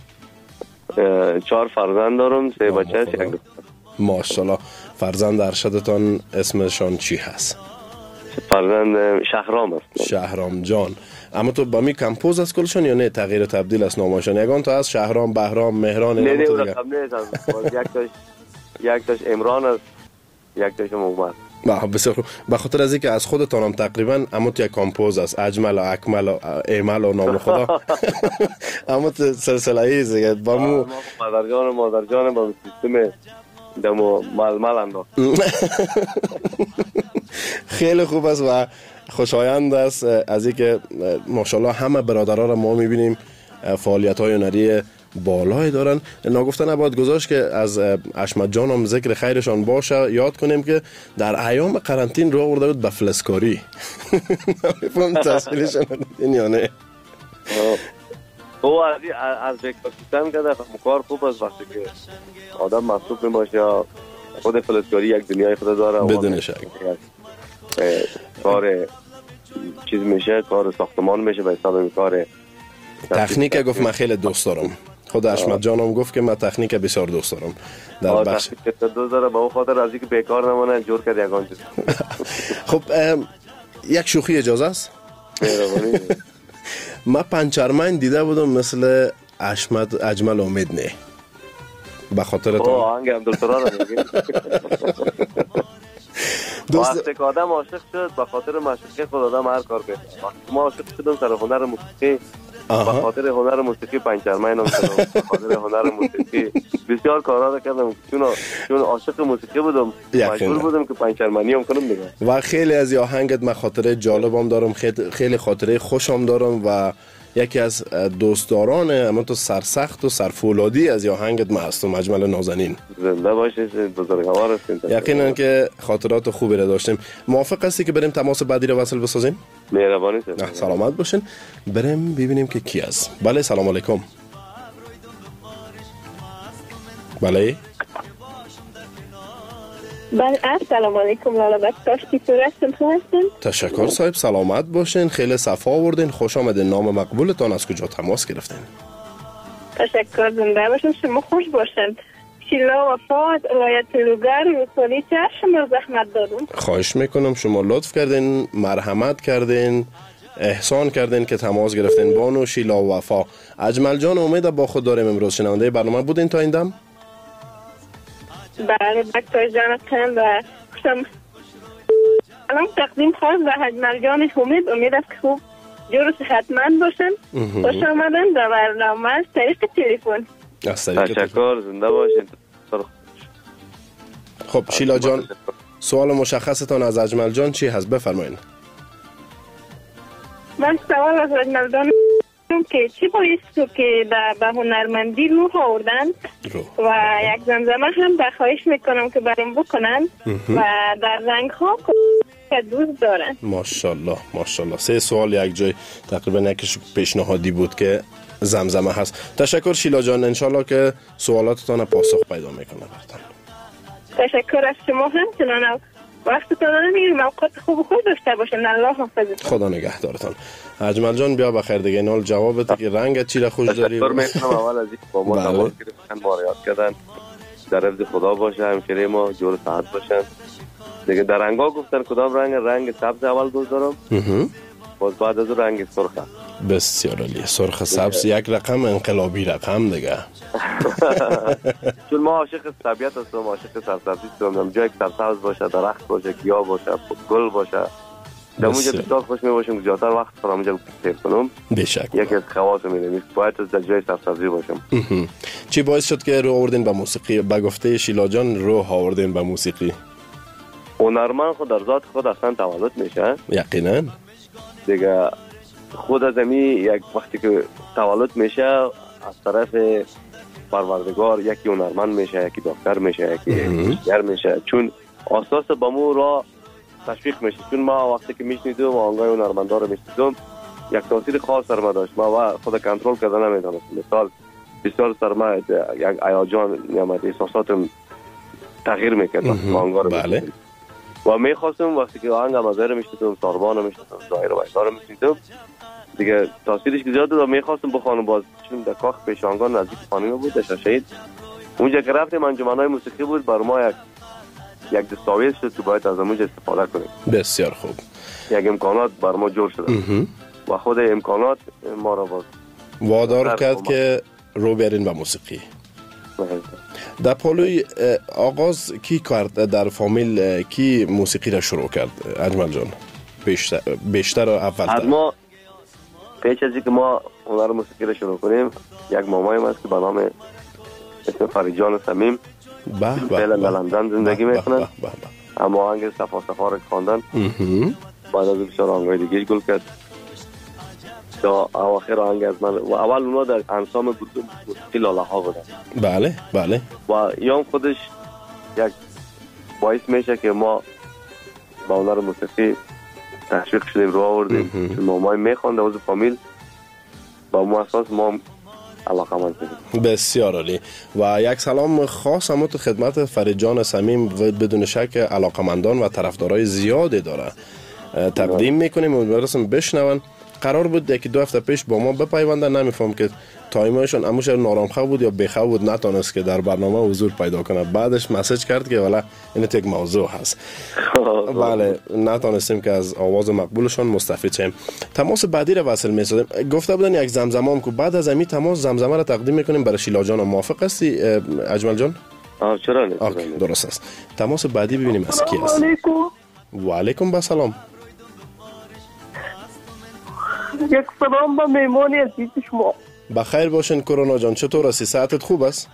S10: چهار فرزند دارم سه بچه است یک دختر
S14: ماشاءالله فرزند ارشدتان اسمشان چی هست؟
S10: فرزند شهرام است
S14: شهرام جان اما تو با می کمپوز از کلشون یا نه تغییر و تبدیل است نامشون یگان تا از شهرام بهرام مهران
S10: نه نه رقم نیست یک تاش یک تاش عمران است یک تاش محمد
S14: با بسیار خوب به خاطر از اینکه از خودتان هم تقریبا اما تو یک کمپوز است اجمل و اکمل و ایمل و نام خدا اما تو سلسله ایست با مو
S10: مادر جان مادر جان با سیستم دمو ململ انداخت
S14: خیلی خوب است و خوشایند است از اینکه ماشاءالله همه برادرها را ما میبینیم فعالیت‌های هنری بالای دارن. ناگفته نباید گذاشت که از اشمت جان هم ذکر خیرشان باشه یاد کنیم که در ایام قرنطین رو آورده بود به فلسکاری نمیفهم تحصیلشان دیدین یا نه
S10: او از بیکار سیستم کرده کار خوب است وقتی که آدم مصروف میباشه یا خود فلسکاری یک دنیای خود داره
S14: بدون شک
S10: کار چیز میشه کار ساختمان میشه به حساب کار
S14: تکنیک گفت من خیلی دوست دارم خود اشمت جانم گفت که من تکنیک بسیار دوست دارم در بخش
S10: دوست داره با اون خاطر از اینکه بیکار نمونه جور کرد یگان چیز
S14: خب یک شوخی اجازه است من پنچرمن دیده بودم مثل اشمت اجمل امید نه به خاطر تو
S10: آهنگ عبدالسرا رو میگی وقتی که آدم عاشق شد به خاطر معشوقه خود آدم هر کار کنه ما عاشق شدم سر هنر موسیقی به خاطر هنر موسیقی پنچرمن هم کردم به خاطر هنر موسیقی بسیار کارا کردم چون چون عاشق موسیقی بودم مجبور بودم که پنچرمنی هم کنم دیگه
S14: و خیلی از آهنگت من خاطره جالبم دارم خیلی خاطره خوشم دارم و یکی از دوستداران اما تو سرسخت و سرفولادی از آهنگت من هستم اجمل نازنین
S10: زنده باشید بزرگوار هستین
S14: یقینا که خاطرات خوبی را داشتیم موافق هستی که بریم تماس بعدی رو وصل بسازیم
S10: مهربانی
S14: سلامت باشین بریم ببینیم که کی است بله سلام علیکم بله
S15: بله السلام علیکم لالا بکتاش کی صورتتون هستین
S14: تشکر صاحب سلامت باشین خیلی صفا آوردین خوش آمدین نام مقبولتان از کجا تماس گرفتین
S15: تشکر زنده باشین شما خوش باشین شیلا وفا از ولایت لوگر رسولی چه شما زحمت دادون
S14: خواهش میکنم شما لطف کردین مرحمت کردین احسان کردین که تماس گرفتین بانو شیلا وفا اجمل جان امید با خود داریم امروز شنونده برنامه بودین تا این دم
S15: بله بکتاش جانتم و خوشم الان تقدیم خواست و اجمل جان امید امید است که خوب جور و صحتمند باشن خوش آمدن در برنامه از طریق تلفن
S10: تشکر زنده باشین
S14: خب شیلا جان سوال مشخصتان از اجمل جان چی هست بفرمایید
S15: من سوال از اجمل جان
S16: که چی باعث شد که به هنرمندی روح آوردن و یک زمزمه هم به خواهش میکنم که برام بکنن و در رنگ ها که دوست دارن.
S14: ماشاءالله ماشاءالله. سه سوال یک جای تقریبا یکیش پیشنهادی بود که زمزمه هست. تشکر شیلا جان، انشالله که سوالاتتان پاسخ پیدا میکنه براتون.
S16: تشکر از شما هم چنان وقتتون رو نمیگیریم، اوقات خوب خوب داشته باشین. الله حافظتون.
S14: خدا نگهدارتان. اجمل جان بیا بخیر دیگه. اینال جوابت که رنگ چی را خوش داری؟
S17: تشکر میکنم اول از این با ما تماس گرفتن، ما را یاد کردن. در حفظ خدا باشه، همشیره ما جور صحت باشن. دیگه در رنگا گفتن کدام رنگ؟ رنگ سبز اول دوست دارم. باز بعد از رنگ سرخ.
S14: بسیار عالی. سرخ سبز یک رقم انقلابی رقم دیگه.
S17: چون ما عاشق طبیعت هستم، عاشق سرسبزی هستم. جایی که سرسبز باشه، درخت باشه، گیاه باشه، گل باشه، در اونجا بسیار خوش می باشم. زیادتر وقت فرام اونجا سیر کنم.
S14: بشک.
S17: یکی از خواص می‌دونم باید در جای سرسبزی باشم.
S14: چی باعث شد که رو آوردین به موسیقی؟ به گفته شیلا جان رو آوردین به موسیقی؟
S17: هنرمند خود در ذات خود اصلا تولد میشه.
S14: یقینا.
S17: دیگه خود از امی یک وقتی که تولد میشه از طرف پروردگار یکی هنرمند میشه، یکی دکتر میشه، یکی انجینیر میشه. چون اساس با مو را تشویق میشه. چون ما وقتی که میشنیدم و آنگاه هنرمندا رو میشنیدم یک تاثیر خاص سر ما داشت. ما خود کنترل کردن نمیدونستم. مثال بسیار سر ما یک هیجان نمیاد، احساساتم تغییر میکرد آنگاه رو.
S14: بله.
S17: و میخواستم وقتی که آهنگ مزه رو میشنیدم، ساربان رو میشنیدم، زاهر و ویسا رو میشنیدم، دیگه تاثیرش که زیاد بود و میخواستم بخوانم. باز چون در کاخ پیشانگان نزدیک خانم بود، در شهید اونجا که رفتیم انجمنهای موسیقی بود، بر ما یک یک دستاویز شد که باید از اونجا استفاده کنیم.
S14: بسیار خوب.
S17: یک امکانات بر ما جور شد و خود امکانات ما را باز
S14: وادار کرد که رو برین به موسیقی. در پالوی آغاز کی کرد؟ در فامیل کی موسیقی را شروع کرد اجمل جان؟ بیشتر بیشتر و اول
S17: ما پیش از اینکه ما هنر موسیقی را شروع کنیم یک مامایم هست که به نام اسم فریجان صمیم فعلا در لندن زندگی میکنن. اما آهنگ صفا صفا را خواندن، بعد از بسیار آهنگای دیگه گل کرد تا اواخر آهنگ از من. و اول اونا در انسام گروه موسیقی لاله ها بودن.
S14: بله بله.
S17: و یا خودش یک باعث میشه که ما با هنر موسیقی تشویق شدیم، رو آوردیم. چون مامای میخوانده از فامیل با ما اساس ما علاقه من شدیم.
S14: بسیار عالی. و یک سلام خاص هم تو خدمت فریجان صمیم و بدون شک علاقمندان و طرفدارای زیادی داره تقدیم میکنیم. امیدوارم بشنون. قرار بود یکی دو هفته پیش با ما بپیوندن، نمیفهم که تایمشون اموش نارامخواه بود یا بخواه بود، نتونست که در برنامه حضور پیدا کنه. بعدش مسیج کرد که والا این یک موضوع هست. بله نتونستیم که از آواز مقبولشون مستفید شیم. تماس بعدی را وصل می‌سازیم. گفته بودن یک زمزمه هم که بعد از امی تماس زمزمه را تقدیم میکنیم برای شیلا جان. موافق هستی اجمل جان؟
S17: آه چرا نه.
S14: درست است. تماس بعدی ببینیم از کی است. و علیکم با سلام.
S18: یک سلام به میمانی عزیز شما.
S14: بخیر باشین کرونا جان. چطور هستی؟ صحتت خوب است؟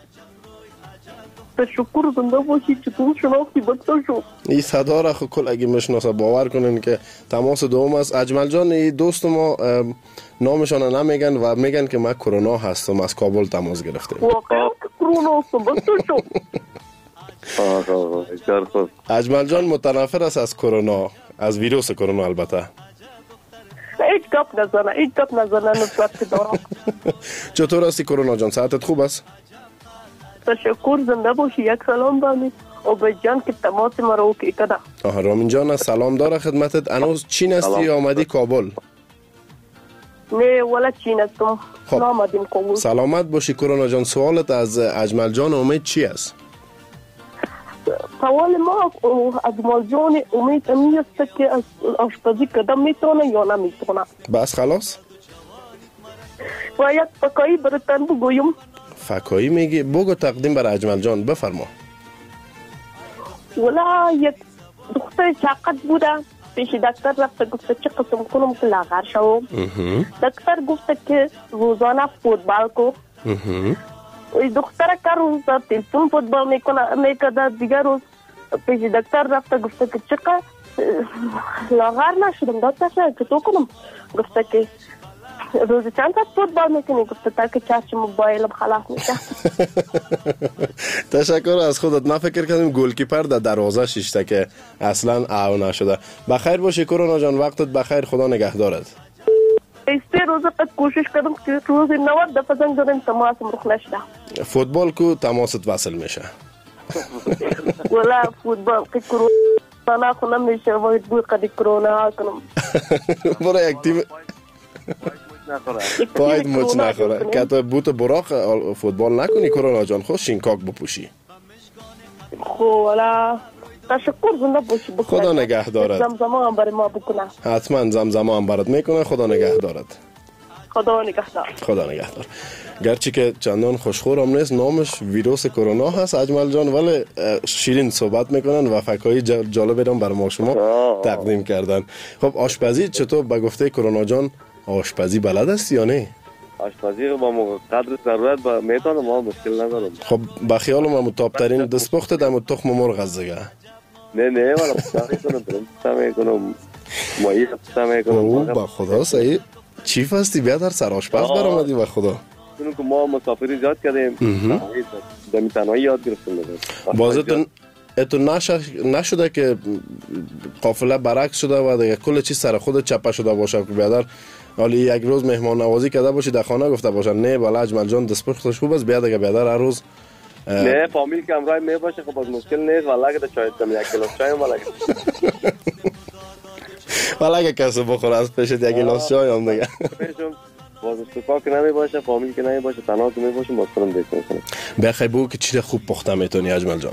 S18: تشکر. زنده باشی. چطور شناختی بکتا شو؟
S14: این صدا را خود کل اگه مشناسه باور کنین که تماس دوم است. اجمل جان این دوست ما نامشان نمیگن و میگن که من کرونا هستم، از کابل تماس گرفتیم.
S18: واقعا کرونا هستم بکتا
S17: شو.
S14: اجمل جان متنفر است از کرونا، از ویروس کرونا البته.
S18: هیچ گپ نزنه، هیچ گپ نزنه نفرت دارم.
S14: چطور هستی کرونا جان؟ صحتت خوب است؟
S18: تشکر. زنده باشی. یک سلام بانی اوبه جان که تماس ما رو که کده.
S14: آها رامین جان سلام داره خدمتت. انوز چین هستی یا آمدی کابل؟
S18: نه ولا چین هستم.
S14: خب
S18: آمدیم کابل.
S14: سلامت باشی کرونا جان. سوالت از اجمل جان امید چی است؟
S18: سوال ما اجمل جان امید امی است که از آشپزی کدام میتونه یا نمیتونه.
S14: بس خلاص؟
S18: و یک فکایی براتن بگویم.
S14: فکایی میگی؟ بگو تقدیم بر اجمل جان. بفرما.
S18: ولا یک دختر چاقت بوده پیش دکتر رفته گفته چه قسم کنم که لاغر شوم. دکتر گفته که روزانه فوتبال کو. وی دختر که روز تلفن فوتبال میکنه میکده، دیگر روز پیش دکتر رفته گفته که چقدر لاغر نشدم. دکتر شاید چطور کنم؟ گفته که روز چند تا فوتبال میکنی؟ گفته تا که چارچ موبایلم خلاص میشه.
S14: تشکر از خودت. من فکر کردم گلکیپر در دروازه شیشته که اصلا او نشده. بخیر باشی کرونا جان، وقتت بخیر، خدا نگهدارت.
S18: سه روز قد کوشش کردم که روز نود دفعه زنگ زدم تماسم رخ نشده.
S14: فوتبال کو تماست وصل میشه.
S18: ولا فوتبال که کرونا خو نمیشه باید بوی قدی کرونا ها کنم.
S14: برای یک تیم باید مچ نخوره که تو بوت براق فوتبال نکنی کرونا جان، خوش شینکاک بپوشی.
S18: خو ولا تشکر زنده باشی بکنه.
S14: خدا نگهدارت.
S18: زمزمه هم برای ما بکنه.
S14: حتما زمزمه هم برات میکنه. خدا نگهدارت.
S18: خدا نگهدار.
S14: خدا نگهدار. گرچه که چندان خوشخورم نیست، نامش ویروس کرونا هست اجمل جان، ولی شیرین صحبت میکنن و فکرهای جالبی رو برای ما شما تقدیم کردن. خب آشپزی چطور؟ به گفته کرونا جان آشپزی بلد است یا نه؟
S17: آشپزی رو با قدر ضرورت با میتونم، ما مشکل ندارم.
S14: خب با خیال ما متابترین دستپخت دم تخم مرغ است دیگه.
S17: نه نه والا پستا میکنم، پستا میکنم، ماهی پستا میکنم.
S14: او با خدا صحیح چیف هستی، بیا در سر آشپز برآمدی با خدا.
S17: چون که ما مسافری زیاد کردیم، دمی تنهایی یاد گرفتیم.
S14: بازتون اتون نشده که قافله برعکس شده و دیگه کل چیز سر خود چپه شده باشه که بیادر حالی یک روز مهمان نوازی کرده باشی در خانه گفته باشن نه بالا اجمل جان دستپختش خوب است، بیا دیگه بیادر هر روز
S17: نه فامیل که امرای می باشه خب باز مشکل نیست. والا که چای دم یک گلاس چای والا
S14: والا که کسی بخوره از پیشت یک گلاس چای هم دیگه
S17: پیشم باز استفاده که نمی باشه، فامیل که نمی باشه، تنها که می باشه باز کنم دیگه کنم.
S14: بخیر بگو که چی خوب پخته میتونی اجمل جان؟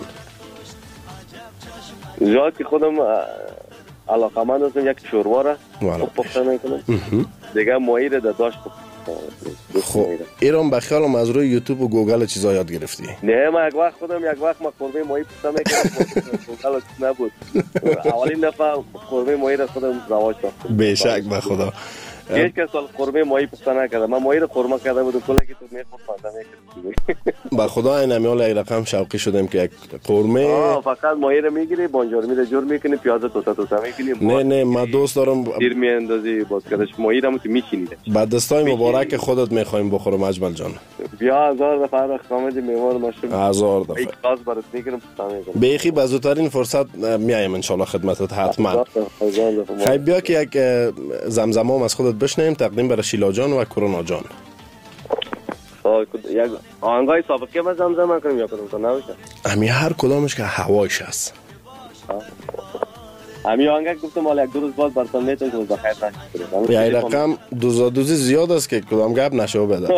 S17: جا که خودم علاقمند هستم یک شوروا را خوب پخته میکنم، دیگه ماهی را داشت
S14: خب ایران به خیالم از روی یوتیوب و گوگل چیزا یاد گرفتی؟
S17: نه ما یک وقت خودم یک وقت ما قرمه ماهی پخته میکردم، گوگل نبود. اولین دفعه قرمه ماهی را خودم رواج دادم.
S14: بیشک به خدا.
S17: هیچ کس قرمه ماهی پخته نکرده، من ماهی را قرمه کرده بودم، کلا که تو میخورد فهمیده میکردی.
S14: با خدا این امیال یک رقم شوقی شدیم که یک قرمه
S17: آه فقط ماهی را میگیری، بانجارمی را جور میکنی، پیاز توتا توتا میکنی.
S14: نه نه من دوست دارم
S17: دیر میاندازی باز کدش ماهی را تو میچینی.
S14: بعد دستای مبارک خودت میخوایم بخورم اجمل جان.
S17: بیا هزار دفعه خامد میوان ماشم.
S14: هزار دفعه.
S17: یک کاس برات میگیرم پستا
S14: بیخی به زودترین فرصت میایم ان شاء الله خدمتت حتما. خیلی بیا که یک زمزمه هم از خودت بشنویم تقدیم برای شیلا جان و کرونا جان.
S17: یک آهنگای سابقه ما زمزمه کنیم یا کدوم تو نباشه؟
S14: امی هر کدامش که هوایش هست.
S17: امی آهنگ گفتم مال یک دو روز بعد براتون میتونم که بخیر نشه.
S14: یه رقم دوزا دوزی زیاد است که کدام گپ نشو بده.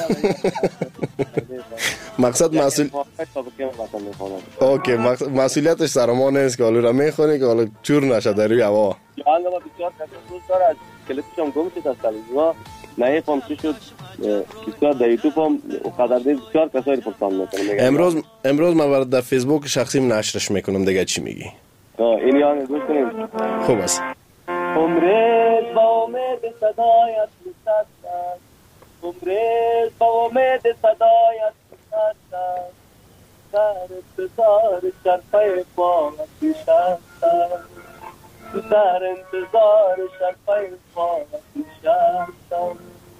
S14: مقصد مسئول اوکی مسئولیتش سر ما نیست که حالا را میخونی که حالا چور نشه در روی هوا.
S17: آهنگ ما بسیار دوست داره، کلیپش هم گم شد از تلویزیون نه فهم چی شد بسیار در یوتیوب هم قدر دید بسیار کسایی پرسان میکنم.
S14: امروز امروز من برات در فیسبوک شخصیم نشرش میکنم دیگه چی میگی؟
S17: این آهنگ گوش کنیم.
S14: خوب است.
S17: عمرت با امید صدایت نشستم، عمرت با امید صدایت نشستم، در انتظار شرفه پاک نشستم، در انتظار شرفه پاک نشستم،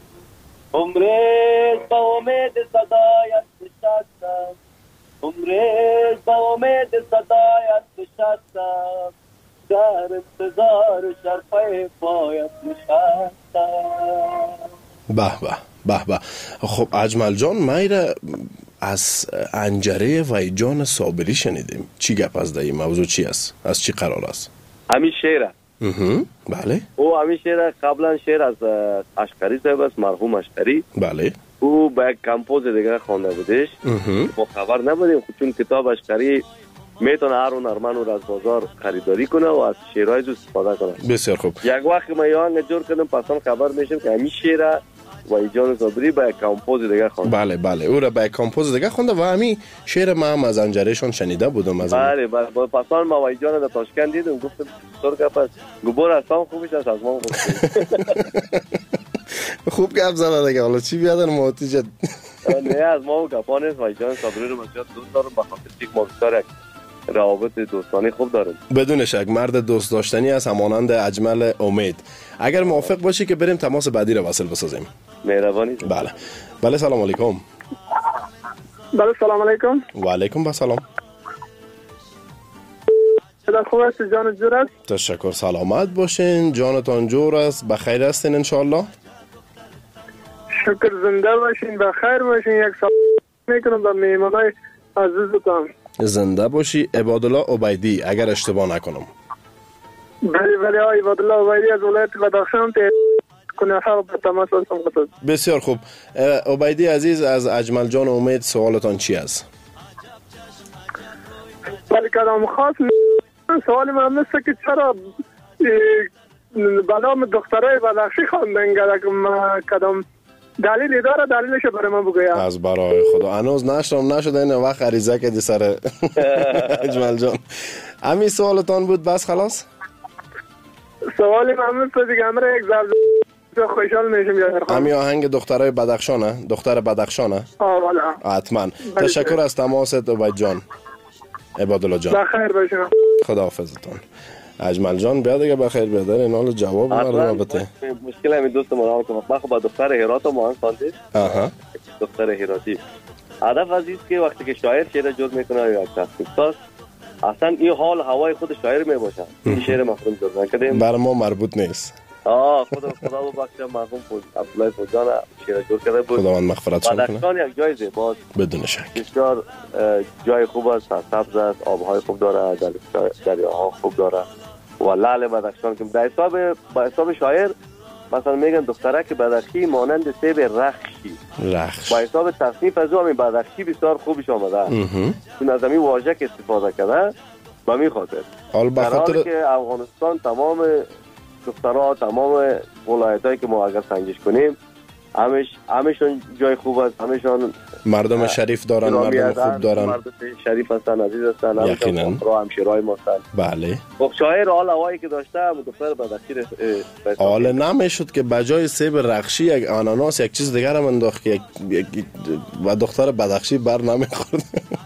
S17: عمرت با امید صدایت نشستم، عمرت با امید صدایت نشستم، در انتظار شرفه پایت نشستم.
S14: به به به به. خب اجمل جان میره از انجره ویجان صابری شنیدیم، چی گپ از این موضوع چی است؟ از چی قرار است؟
S17: همین شعره.
S14: بله.
S17: او همین شعره قبلا شعر از اشقری صاحب است، مرحوم اشقری.
S14: بله.
S17: او با یک کمپوز دیگه خوانده بودش. ما خبر نبودیم چون کتاب اشقری میتونه هر هنرمند رو از بازار خریداری کنه و از شعرهای جو استفاده کنه.
S14: بسیار خوب.
S17: یک وقت ما یه جور کردم پسان خبر میشم که همین شعر ویجان صابری با یک کمپوز دیگه خوانده.
S14: بله بله او را با یک کمپوز دیگه خوانده و همین شعر ما هم از انجرهشون شنیده بودم از
S17: بله بله پسان ما ویجان در تاشکند دیدم گفتم دکتر گفت گبر اصلا خوبش است از ما خوب.
S14: خوب گپ زدن دیگه حالا چی بیادن موتیجت.
S17: نه از ما گپانه ویجان صابری رو بسیار دوست دارم به خاطر یک موضوع روابط دوستانه خوب داریم.
S14: بدون شک مرد دوست داشتنی است، همانند اجمل امید. اگر موافق باشی که بریم تماس بعدی رو وصل بسازیم.
S17: مهربانی.
S14: بله بله سلام علیکم.
S19: بله سلام علیکم.
S14: و علیکم السلام.
S19: صدا خوب است؟ جان جور است؟
S14: تشکر، سلامت باشین، جانتان جور است، بخیر هستین انشالله؟
S19: شکر، زنده باشین، بخیر باشین. یک سلام میکنم به میهمانای عزیزتان.
S14: زنده باشی. عبادالله عبیدی اگر اشتباه نکنم.
S19: بله بله آقای عبادالله عبیدی از ولایت بدخشان کنفر به تماس هستم.
S14: بسیار خوب. عبیدی عزیز، از اجمل جان امید سوالتان چی است؟
S19: بله کدام خاص سوال من مثل که چرا به نام دخترای بدخشی خواندن کدام دلیلی داره؟ دلیلش برای من بگویم.
S14: از برای خدا هنوز نشرم نشده، این وقت عریضه که دی سر اجمل جان. همین سوالتان بود بس خلاص؟
S19: سوالی من مثل دیگه همراه یک زرد خوشحال میشم یاد خواهم.
S14: همین آهنگ دخترای بدخشانه؟ دختر بدخشانه؟
S19: آه والا
S14: حتما. تشکر از تماست عبید جان. عبادالله جان
S19: بخیر باشم.
S14: خداحافظتون. اجمل جان بیا دیگه بخیر بیادر این حال جواب مردم بته.
S17: مشکل همین دوست ما که من خب با دختر هرات ما هم خواندیم.
S14: آها.
S17: دختر هراتی. هدف از است که وقتی که شاعر شعر جور میکنه یا یک تصنیفساز اصلا این حال هوای خود شاعر میباشه. این شعر مفهوم جور نکردیم.
S14: بر ما مربوط نیست.
S17: آه خدا خدا ببخشه مرحوم عبدالله فوجان شعر جور کرده بود.
S14: خداوند مغفرتشون کنه.
S17: بدخشان یک جای زیباست.
S14: بدون شک.
S17: بسیار جای خوب است، سبز است، آبهای خوب داره، دریاها خوب داره. و لعل بدخشان که در حساب با حساب شاعر مثلا میگن دختره که بدخشی مانند سیب رخشی.
S14: رخش.
S17: با حساب تصنیف از او همین بدخشی بسیار خوبش آمده. چون از همین واژه که استفاده کرده با می خاطر. در حالی که افغانستان تمام دخترها تمام ولایتایی که ما اگر سنجش کنیم همش همشون جای خوب است، همشون
S14: مردم شریف دارن، مردم خوب دارن،
S17: مردم شریف هستن، عزیز هستن،
S14: یقینا
S17: همشیرای ما هستن.
S14: بله.
S17: خب شاعر حال هوایی که داشته دختر بدخشی
S14: حال نمیشد که بجای سیب رخشی یک آناناس یک چیز دیگر هم انداخت که یک و دختر بدخشی بر نمیخورد.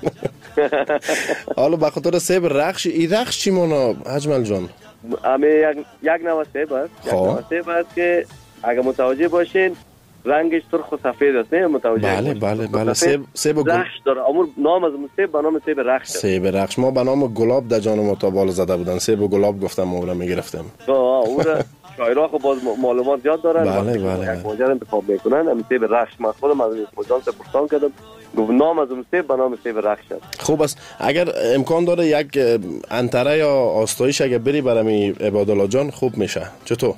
S14: حالا به خاطر سیب رخشی، این رخش چی مانا اجمل جان؟
S17: همه یک یک نوع سیب است. یک نوع سیب است که اگه متوجه باشین رنگش سرخ و سفید است. نه متوجه
S14: بله بله بله سیب سیب گل
S17: رخش داره. امور نام از سیب به نام سیب رخش.
S14: سیب رخش ما به نام گلاب در جان ما تا بالا زده بودن. سیب و گلاب گفتم ما اون میگرفتیم.
S17: آه اون شاعرها خب باز معلومات زیاد دارن.
S14: بله بله.
S17: یک واژه انتخاب میکنن. همین سیب رخش ما خودم از خودم پرسان کردم. گفت نام از اون سیب به نام سیب رخش است.
S14: خوب است. اگر امکان داره یک انتره یا آستایش اگه بری برام عبادالله جان خوب میشه. چطور؟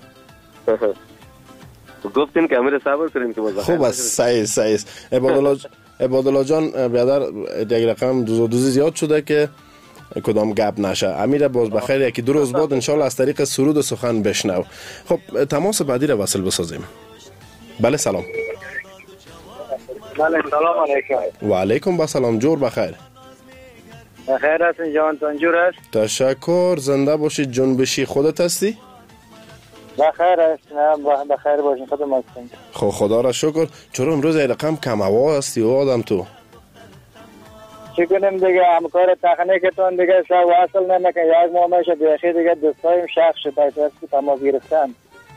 S17: گفتین که امیر صبر کنیم که باز
S14: خوب است. صحیح صحیح. عبادالله عبادالله جان بیادر یک رقم دوز دوزی زیاد شده که کدام گپ نشه. امیر باز بخیر یکی دو روز بعد ان شاء الله از طریق سرود سخن بشنو. خب تماس بعدی رو وصل بسازیم. بله سلام.
S19: بله سلام علیکم.
S14: و علیکم با سلام. جور بخیر.
S19: بخیر هستین جانتان جور است؟
S14: تشکر. زنده باشید. جنبشی خودت هستی؟
S19: بخیر هستم. بخیر باشین خودم هستم.
S14: خب خدا را شکر. چرا امروز این رقم کم هوا هستی و آدم تو؟
S19: چی کنیم دیگه همکار تکنیکتون دیگه شب وصل نمیکنه. یک ماه میشه بیخی دیگه دوستایم شخص شده است تماس گرفتن.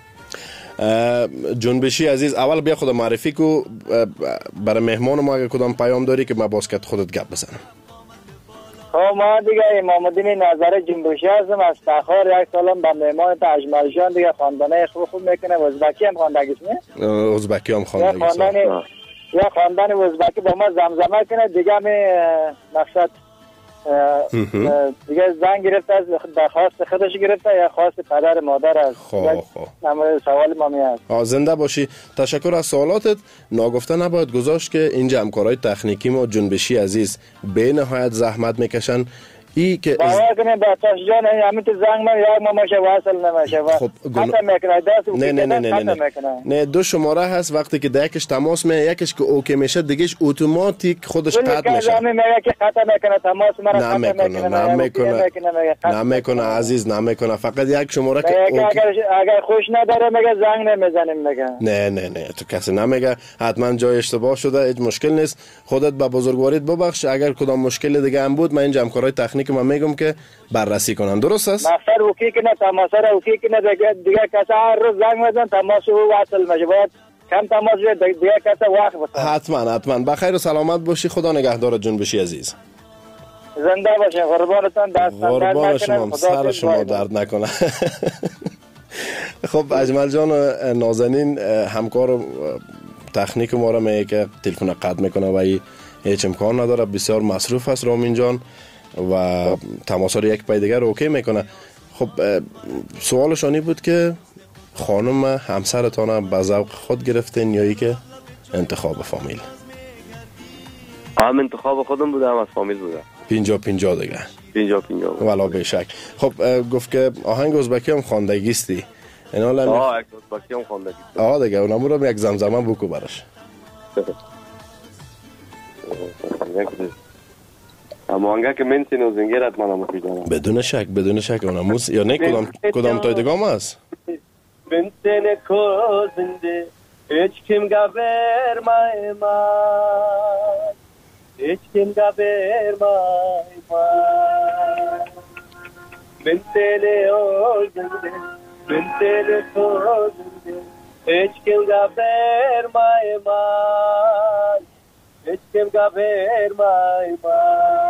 S14: جنبشی عزیز اول بیا خود معرفی کو برای مهمان ما اگر کدام پیام داری که ما باز کت خودت گپ بزنم.
S19: خب ما دیگه امام الدین نظر جنبشی هستم از تخار. یک سالم به مهمان اجمل جان دیگه خواندنه خوب خوب میکنه. ازبکی هم خواندگیش نه؟
S14: ازبکی هم خواندگیش.
S19: یا خواندن ازبکی با ما زمزمه کنه دیگه می مقصد دیگه زنگ گرفته از درخواست خودش گرفته یا خواست پدر مادر از.
S14: خب خب
S19: سوال ما میاد.
S14: زنده باشی. تشکر از سوالاتت. ناگفته نباید گذاشت که اینجا همکارای تکنیکی ما جنبشی عزیز به نهایت زحمت میکشن. ای که
S19: باور کنید با تاش جان همین تو زنگ من یک ما میشه واصل نمیشه.
S14: خب
S19: حتی میکنه دست
S14: نه نه نه نه نه نه دو شماره هست وقتی که یکش تماس می یکش که اوکی میشه دیگهش اتوماتیک خودش قطع میشه.
S19: زمین میگه که خطا میکنه تماس مرا خطا
S14: میکنه. نه میکنه نه میکنه عزیز نه میکنه. فقط یک شماره که
S19: اگر اگر خوش نداره میگه زنگ نمیزنیم میگه.
S14: نه نه نه تو کسی نمیگه. حتما جای اشتباه شده. هیچ مشکل نیست. خودت با بزرگواریت ببخش. اگر کدام مشکل دیگه هم بود من اینجا همکارای تکنیک که من میگم که بررسی کنن. درست است؟
S20: مقصد اوکی که نه تماس را اوکی که نه دیگه دیگه کسا هر روز زنگ میزنن تماس او وصل میشه، باید کم تماس دیگه کسا وقت بسن.
S14: حتما حتما. بخیر و سلامت باشی. خدا نگهدار جنبشی عزیز.
S20: زنده باشین. قربانتان. دست
S14: قربان شما. سر شما درد نکنه. خب اجمل جان نازنین همکار تکنیک ما را میگه که تلفن قطع میکنه و هیچ امکان نداره، بسیار مصروف است رامین جان و تماس رو یک پای دیگر اوکی میکنه. خب سوالشانی بود که خانم همسرتان به ذوق خود گرفتین یا ای که انتخاب فامیل؟
S17: هم انتخاب خودم بوده هم از فامیل بوده.
S14: پینجا پینجا دیگه.
S17: پینجا پینجا
S14: والا به شک. خب گفت که آهنگ ازبکی هم خواندگیستی. اینا لمی
S17: آه ازبکی هم خواندگیستی.
S14: آه دیگه اونم رو یک زمزمه بکو براش.
S17: اما آنگه که من سینو زنگیرت منم میدونم.
S14: بدون شک بدون شک اونم موس یا نه کدام کدام تای دیگه است؟
S21: من سینه کوزنده هیچ کم گبر مای ما هیچ کم گبر مای ما من سینه اوزنده من سینه کوزنده هیچ کم گبر مای ما هیچ کم گبر مای ما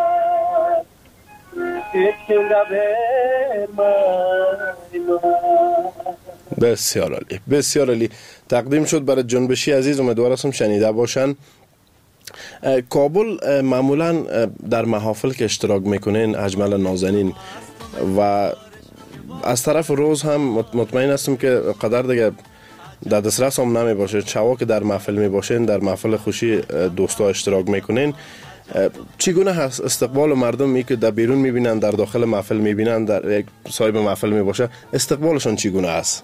S21: هیچ کم گبر مای ما.
S14: بسیار عالی بسیار عالی. تقدیم شد برای جنبشی عزیز، امیدوار هستم شنیده باشن. کابل معمولا در محافل که اشتراک میکنین اجمل نازنین و از طرف روز هم مطمئن هستم که قدر دیگه در دسترس هم نمی باشه، شوا که در محفل می باشین در محفل خوشی دوستا اشتراک میکنین، چگونه هست استقبال مردمی که در بیرون میبینن در داخل محفل میبینن در یک صاحب محفل می باشه استقبالشون چگونه است؟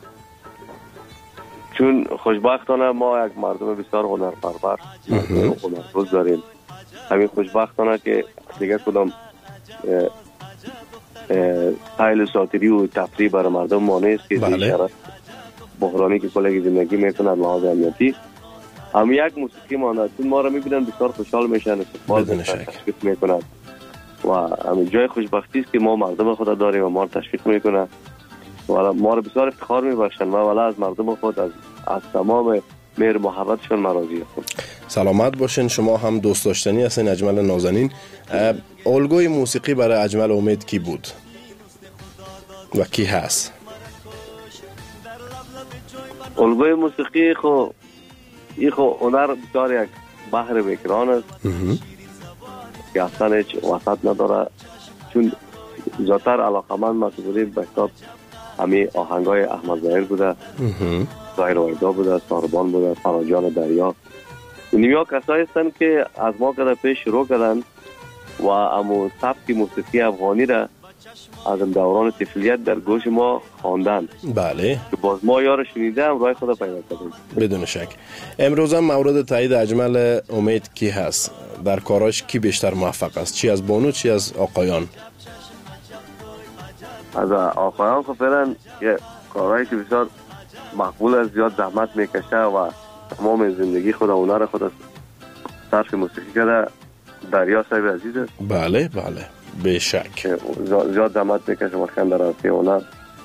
S17: چون خوشبختانه ما یک مردم بسیار هنرپرور هنرپرست داریم. همین خوشبختانه که دیگه کدام سایل ساتری و تفریح برای مردم ما نیست که
S14: بله.
S17: بحرانی که کلگی زندگی میکنند لحاظ امنیتی هم یک موسیقی مانند ما را میبینن بسیار خوشحال میشن، استقبال تشویق میکنند و همین جای خوشبختی است که ما مردم خود داریم و ما را تشویق میکنند و ما را بسیار افتخار میبخشند و والا از مردم خود از از تمام مهر محبتشون راضی هستم.
S14: سلامت باشین. شما هم دوست داشتنی هستین اجمل نازنین. الگوی موسیقی برای اجمل امید کی بود و کی هست؟
S17: الگوی موسیقی خو این خو هنر بسیار یک بحر بیکران است که اصلا هیچ وسط نداره، چون زیادتر علاقمند ما که بودیم به حساب همین آهنگای احمد ظاهر بوده، ظاهر ویدا بوده، ساربان بوده، فراجان دریا. اینیا کسایی هستن که از ما کده پیش شروع کردن و امو سبک موسیقی افغانی را از دوران طفولیت در گوش ما خواندن.
S14: بله.
S17: که باز ما یار شنیده هم راه خود پیدا کردیم.
S14: بدون شک. امروز هم مورد تایید اجمل امید کی هست؟ در کاراش کی بیشتر موفق است؟ چی از بانو چی از آقایان؟
S17: از آقایان خب فرن که کارهایی که بسیار مقبول است، زیاد زحمت میکشه و تمام زندگی خود و هنر خود صرف موسیقی کرده. دریا صاحب عزیز است.
S14: بله بله به شک.
S17: زیاد زحمت میکشه مخکن در راستی هنر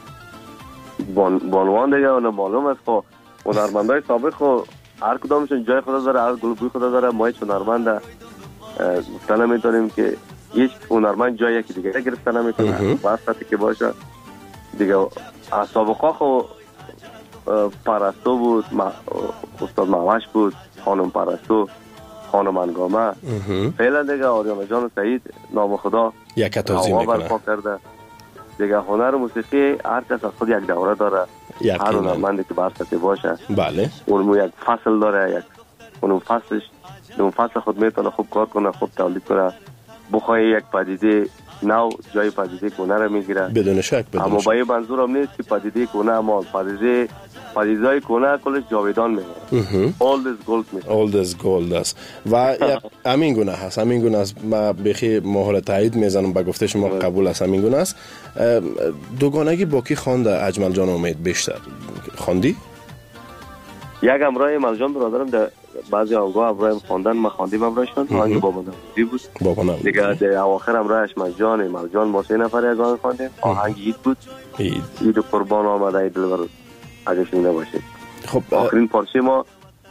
S17: بانوان دیگه اون معلوم است. خب هنرمندای سابق خب هر کدامشون جای خود داره، هر گل بوی خود داره. ما هیچ هنرمند گفتن نمیتونیم که هیچ هنرمند جای یکی دیگه گرفتن نمیتونه واسطه که باشه دیگه. از سابقا خب پرستو بود، استاد معوش بود، خانم پرستو، خانم انگامه، فعلا دیگه آریانا جان سعید نام خدا
S14: یک تازی میکنه
S17: کرده دیگه. هنر موسیقی هر کس از خود یک دوره داره، هر هنرمندی که برسته باشه
S14: بله
S17: اون یک فصل داره، یک اون فصلش اون فصل خود میتونه خوب کار کنه، خوب تولید کنه. بخواه یک پدیده نو جای پدیده کنه رو میگیره
S14: بدون شک. بدون
S17: اما
S14: شک.
S17: با این منظورم نیست که پدیده کنه، اما پدیده پدیده‌ای کنه کلش جاویدان میمونه. Old is gold میشه.
S14: Old is gold است و همین گونه هست. همین گونه است. ما بخی مهر تایید میزنم به گفته شما قبول است. همین گونه است. دوگانگی با کی خوانده اجمل جان امید بیشتر؟ خواندی؟
S17: یک امرای ملجان برادرم در بعضی آنگاه ابراهیم خواندن ما خواندیم ابرایشان آهنگ بابا نوروزی بود
S14: بابا نوروزی
S17: دیگه در اواخر امرایش مجان مرجان ما سه نفر یک آهنگ خواندیم آهنگ اید بود
S14: اید
S17: اید قربان آمده اید دلبر اگه شنیده باشید
S14: خب
S17: آخرین پارچه ما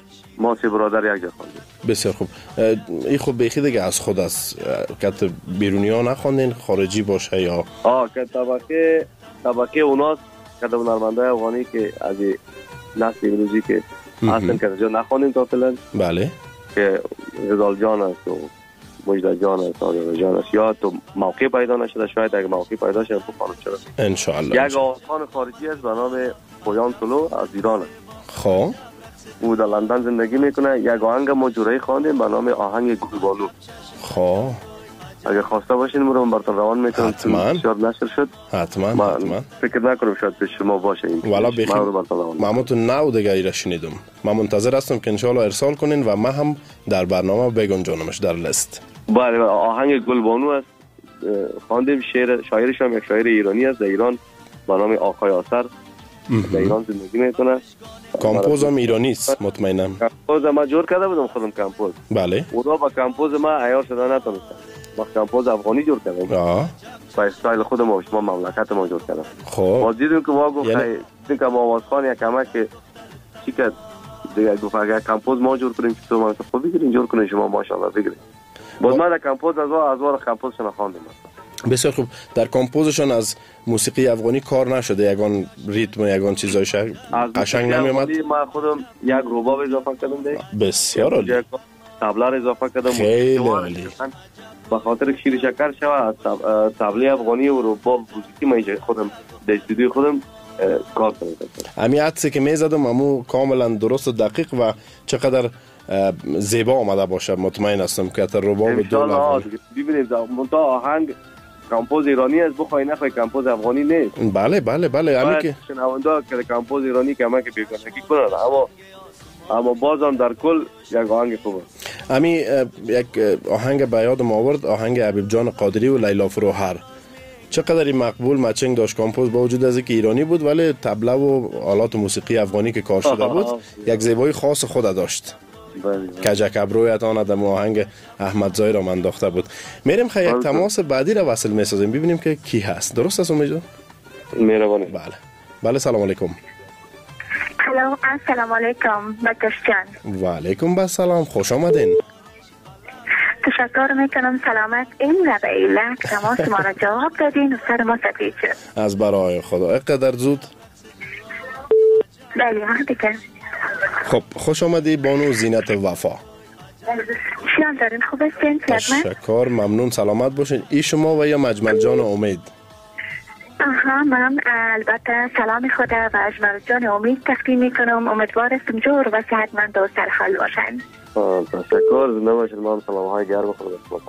S17: ما سه برادر یک جا خواندیم
S14: بسیار خوب. این خب بیخی دیگه از خود از کت بیرونی ها نخواندین خارجی باشه یا
S17: آه که طبقه طبقه اوناست که هنرمندای افغانی که از نسل امروزی که اصلا که جا نخوانیم تا فعلا
S14: بله
S17: که غزال جان است و مجد جان است آریانا جان است یا تو موقع پیدا نشده شاید اگه موقع پیدا شد بخوانم چرا
S14: انشاءالله
S17: یک آهنگ خارجی است به نام پویان سلو از ایران است
S14: خب
S17: او در لندن زندگی میکنه یک آهنگ ما جورایی خواندیم به نام آهنگ گلبانو
S14: خب
S17: اگه خواسته باشین مرا براتون روان میکنم
S14: حتما
S17: بسیار نشر شد
S14: حتما حتما
S17: فکر نکنم شاید به شما باشه این
S14: والا بخیر من تو نو دیگه ایره شنیدم من منتظر هستم که انشالله ارسال کنین و من هم در برنامه بگنجانمش در لیست.
S17: بله آهنگ گلبانو است خواندیم شعر شاعرش هم یک شاعر ایرانی است در ایران به نام آقای آسر در ایران زندگی میکنه
S14: کامپوز هم ایرانی است مطمئنم
S17: کامپوز ما جور کرده بودم خودم کامپوز
S14: بله
S17: اونا با کامپوز ما عیار شده نتونستم ما کامپوز افغانی جور کردم
S14: آه
S17: با استایل خودم و شما مملکت ما جور کردم
S14: خب
S17: ما دیدیم که ما گفت
S14: یعنی...
S17: دیدیم که ما آوازخان یک کمک که چی کرد دیگه گفت اگر کامپوز ما جور کنیم تو ما خود بگیرین جور کنین شما ماشاءالله بگیرین باز ما در کامپوز از از وار کامپوزشون خواندیم
S14: بسیار خوب در کامپوزشون از موسیقی افغانی کار نشده یگان ریتم یگان چیزای شر قشنگ نمیومد
S17: ما خودم یک رباب اضافه کردم دیگه
S14: بسیار عالی
S17: طبله اضافه کردم
S14: خیلی عالی
S17: به خاطر شیر شکر شوه طبله افغانی و رباب موسیقی ما خودم در استودیو خودم کار کردم
S14: امی عطسی که میزدم امو کاملا درست و دقیق و چقدر زیبا آمده باشه مطمئن هستم که تا رباب دو
S17: افغانی ببینید منتها آهنگ کامپوز ایرانی است بخوای نخوای کامپوز افغانی نیست
S14: بله بله بله امی که
S17: شنونده که کامپوز ایرانی کمک بیگانگی کنن اما اما بازم در کل یک آهنگ خوبه
S14: امی یک آهنگ به یادم آورد آهنگ حبیب جان قادری و لیلا فروهر چقدر مقبول مچنگ داشت کامپوز با وجود از اینکه ایرانی بود ولی طبله و آلات موسیقی افغانی که کار شده بود یک زیبایی خاص خود داشت کجک ابرویت آن در آهنگ احمد زای را انداخته بود. میریم خیلی یک تماس بعدی را وصل میسازیم ببینیم که کی هست. درست است امید جان؟
S17: مهربانی.
S14: بله بله سلام علیکم.
S15: سلام السلام علیکم بکش جان.
S14: و علیکم السلام خوش آمدین.
S15: تشکر میکنم سلامت این ربیله تماس ما را جواب دادین و سر ما سفید شد.
S14: از برای خدا اقدر زود.
S15: بله وقتی که
S14: خب خوش آمدی بانو زینت وفا.
S15: شیان دارین خوب هستین؟
S14: تشکر ممنون سلامت باشین. ای شما و یا مجمل جان امید؟
S15: آها من البته سلام خدا و اجمل جان امید تقدیم میکنم. امیدوار هستم جور و صحتمند و سرحال باشن.
S17: تشکر زنده باشید. من سلام های گرم خدا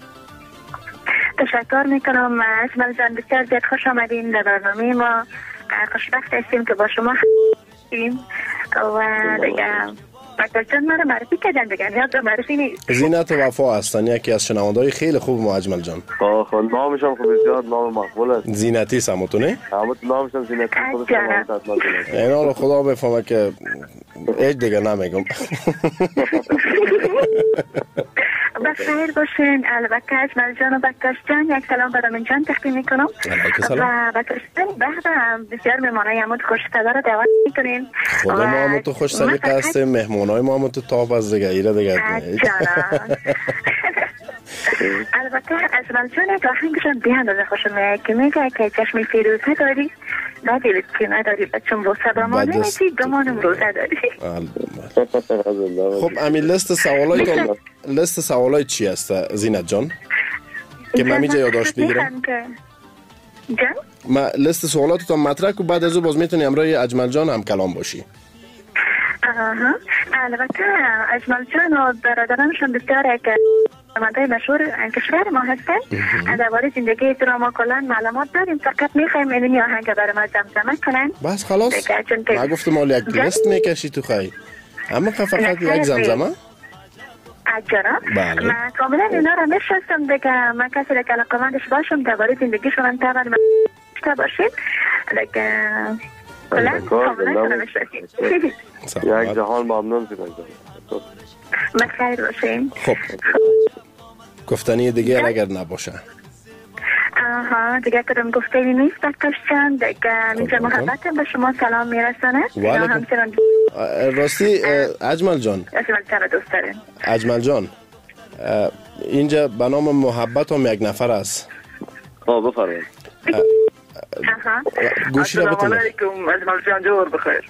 S15: تشکر میکنم اجمل جان بسیار زیاد خوش آمدین در برنامه ما. خوشبخت هستیم که با شما هستیم و دیگه بکر جان مرا معرفی کردن دیگه نیاز به معرفی نیست.
S14: زینت وفا هستن یکی از شنونده‌های خیلی خوب ما اجمل جان.
S17: آه نامش هم خوب بسیار نام مقبول است.
S14: زینتی سمتونه؟
S17: همون نامش هم زینتی خودش هم.
S14: اینا خدا بفهمه که هیچ دیگه نمیگم.
S15: بخیر باشین. البته اجمل جان و بکر جان یک سلام برای من جان تقدیم میکنم و بکر جان بعد بسیار مهمانای امود خوش صدا رو دعوت میکنین.
S14: خدا ما هم تو خوش سلیقه هستیم مهمانای ما هم تو تاپ از دیگه ایره دیگه.
S15: البته اجمل جان یک آهنگشان به اندازه خوشم میاد که میگه که چشم فیروزه داری ندیدید که نداری بچم با صبر ما نمیدی گمانم روزه داری.
S14: خب امی لست سوالای تو لست سوالای چی هست زینت جان که من میجا یادداشت بگیرم؟
S15: جان
S14: ما لست سوالاتو مطرح کو بعد از او باز میتونی امروی اجمل جان هم کلام باشی.
S15: آها البته اجمل جان و برادرانشون بسیار که نماینده مشهور کشور ما هستن. درباره زندگی دراما کلا معلومات داریم فقط میخوایم این آهنگ برای ما زمزمه کنن.
S14: بس خلاص ما گفتم مال یک لیست میکشی تو خیلی اما فقط یک زمزمه
S15: اجرا
S14: بله.
S15: من کاملا اینا رو میشستم دیگه من کسی که علاقه‌مندش باشم درباره زندگیشون هم طبعا من باشید دیگه کلا کاملا اینا میشستیم.
S17: یک جهان ممنون زیبا
S10: دکتر.
S15: بخیر باشین.
S14: خب گفتنی دیگه اگر نباشه.
S15: آها دیگه کدام گفتنی نیست دکتر جان. دیگه میشه محبت به شما سلام میرسانه.
S14: همچنان راستی اجمل جان.
S15: اجمل جان دوست دارم.
S14: اجمل جان اینجا به نام محبت هم یک نفر است.
S10: ها بفرمایید.
S14: گوشی را بتونه.
S21: السلام علیکم اجمل جان جور بخیر.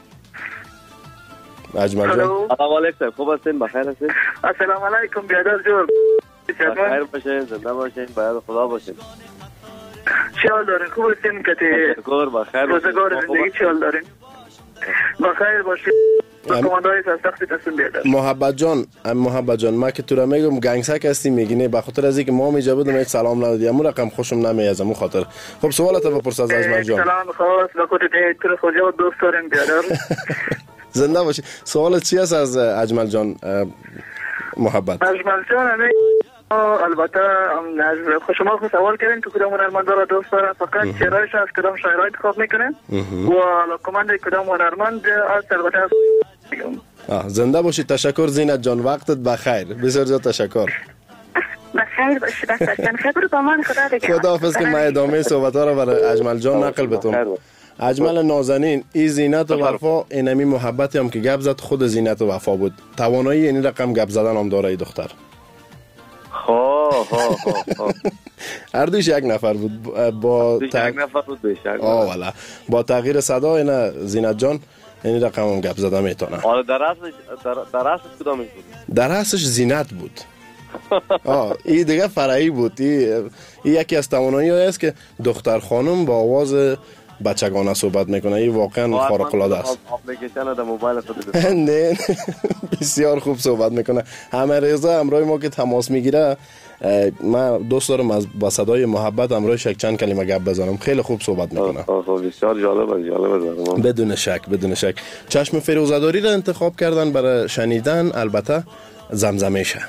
S14: اجمل جان.
S10: سلام علیکم خوب هستین بخیر هستین؟
S21: السلام علیکم بیادر جور.
S10: بخیر باشین زنده باشین باید خدا باشین.
S21: چه حال دارین خوب هستین که
S10: تشکر بخیر
S21: روزگار زندگی چه حال دارین؟ بخیر باشین. کماندای سختی تصمیم بیادر.
S14: محبت جان محبت جان ما که تو را میگم گنگسک هستی میگینه به خاطر از اینکه ما میجا بودم هیچ سلام ندادی امون رقم خوشم نمیاد امون خاطر. خب سوالت بپرس از اجمل جان.
S21: سلام خاص به خودت تو خدا دوست دارم بیادر.
S14: زنده باشی. سوالت چی است از اجمل جان محبت؟
S21: اجمل جان البته شما خود سوال کردین که کدام هنرمند را دوست دارن فقط شعرهایش از کدام شاعرها انتخاب میکنن و علاقمند کدام هنرمند از البته از
S14: زنده باشی. تشکر زینت جان وقتت بخیر. بسیار زیاد تشکر.
S15: بخیر باشی بخیر. خبر با من خدا دیگه.
S14: خداحافظ که من ادامه صحبت ها را برای اجمل جان نقل بتونم. اجمل نازنین ای زینت و وفا اینمی محبتی هم که گپ زد خود زینت و وفا بود. توانایی این رقم گپ زدن هم داره ای دختر.
S10: ها ها ها
S14: هر دویش یک نفر بود با
S10: یک نفر بود بیشتر.
S14: آه والا با تغییر صدا اینا زینت جان این رقم هم گپ زده میتونه.
S10: آره در اصلش در اصلش کدامش بود؟
S14: در اصلش زینت بود. آه این دیگه فرعی بود. این یکی از توانایی است که دختر خانم با آواز بچگانه صحبت میکنه. این واقعا خارق العاده است.
S10: اپلیکیشن در موبایل خود
S14: نه بسیار خوب صحبت میکنه. همه رضا همراه ما که تماس میگیره من دوست دارم از با صدای محبت همراهش یک چند کلمه گپ بزنم. خیلی خوب صحبت میکنه.
S10: بسیار جالب جالب.
S14: بدون شک بدون شک. چشم فیروزه‌داری را انتخاب کردن برای شنیدن البته زمزمه‌شه.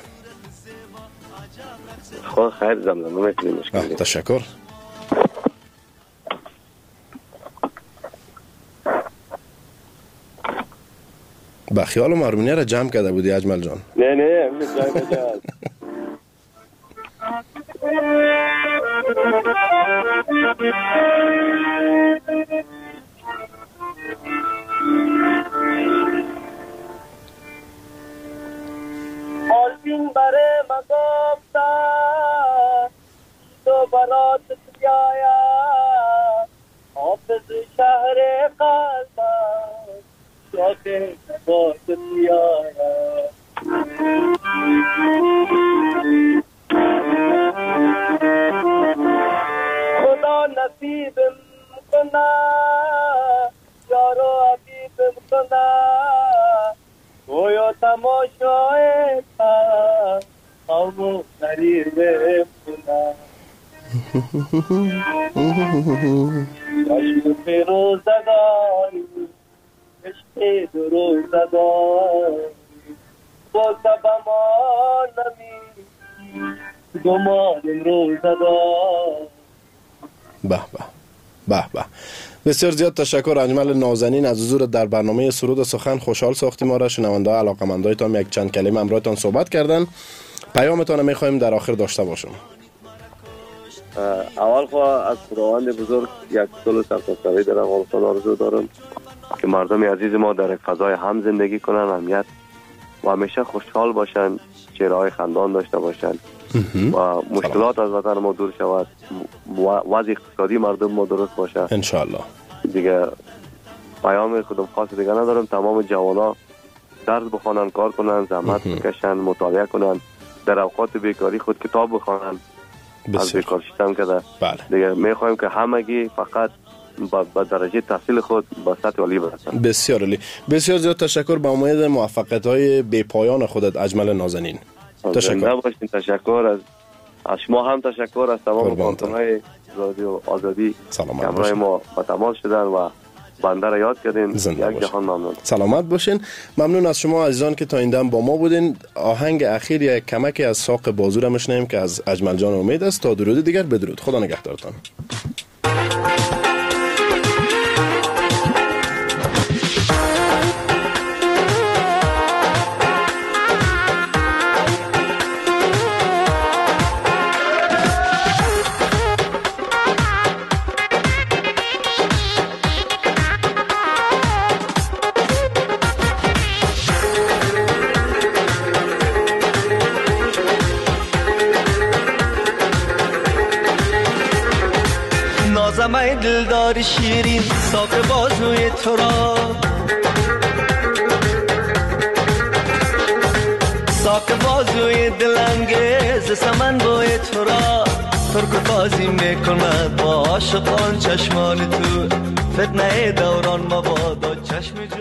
S10: خب خیر زمزمه میتونیم مشکل.
S14: تشکر. با خیال مرمونیه را جمع کرده بودی اجمل جان.
S10: نه نه همین جای مجاز.
S21: آلبین بره مگفتا تو برات بیایا حافظ شهر قلبم شاکر باید بیایا خدا نصیبم کنه یارو حبیبم کنه گویا تماشای تا همو قریبم کنه عشق فیروزگانی عشق دروزگانی با سبما نمی گمان روزگانی.
S14: به به به به. بسیار زیاد تشکر اجمل نازنین از حضور در برنامه سرود سخن. خوشحال ساختی ما را. شنونده علاقه‌مندایتان یک چند کلمه همراهتان صحبت کردن. پیامتان می‌خوایم در آخر داشته باشم.
S10: اول خواهد از خداوند بزرگ یک صلح سرتاسری در افغانستان آرزو دارم که مردم عزیز ما در فضای هم زندگی کنن، امنیت و همیشه خوشحال باشن، چهره‌های خندان داشته باشن و مشکلات از وطن ما دور شود، وضع اقتصادی مردم ما درست باشه
S14: ان شاء الله.
S10: دیگه پیام خودم خاص دیگه ندارم. تمام جوانا درس بخونن، کار کنن، زحمت بکشن، مطالعه کنن، در اوقات بیکاری خود کتاب بخونن. از بیکار شدن کده.
S14: بله.
S10: دیگه میخوایم که همگی فقط با درجه تحصیل خود با سطح عالی برسن.
S14: بسیار عالی. بسیار زیاد تشکر به امید موفقیت‌های بی پایان خودت اجمل نازنین.
S10: تشکر. باشین. تشکر از از شما هم تشکر از تمام کارکنان رادیو آزادی که همراه ما با تماس شدن و بنده را یاد کردین. یک جهان ممنون.
S14: سلامت باشین. ممنون از شما عزیزان که تا این دم با ما بودین. آهنگ اخیر یک کمکی از ساق بازو را میشنویم که از اجمل جان امید است. تا درود دیگر بدرود. خدا نگهدارتان.
S13: دلدار شیرین ساق بازوی تو را ساق بازوی دلانگیز سمن بوی تو را ترک بازی میکند با عاشقان چشمان تو فتنه دوران مبادا چشم جو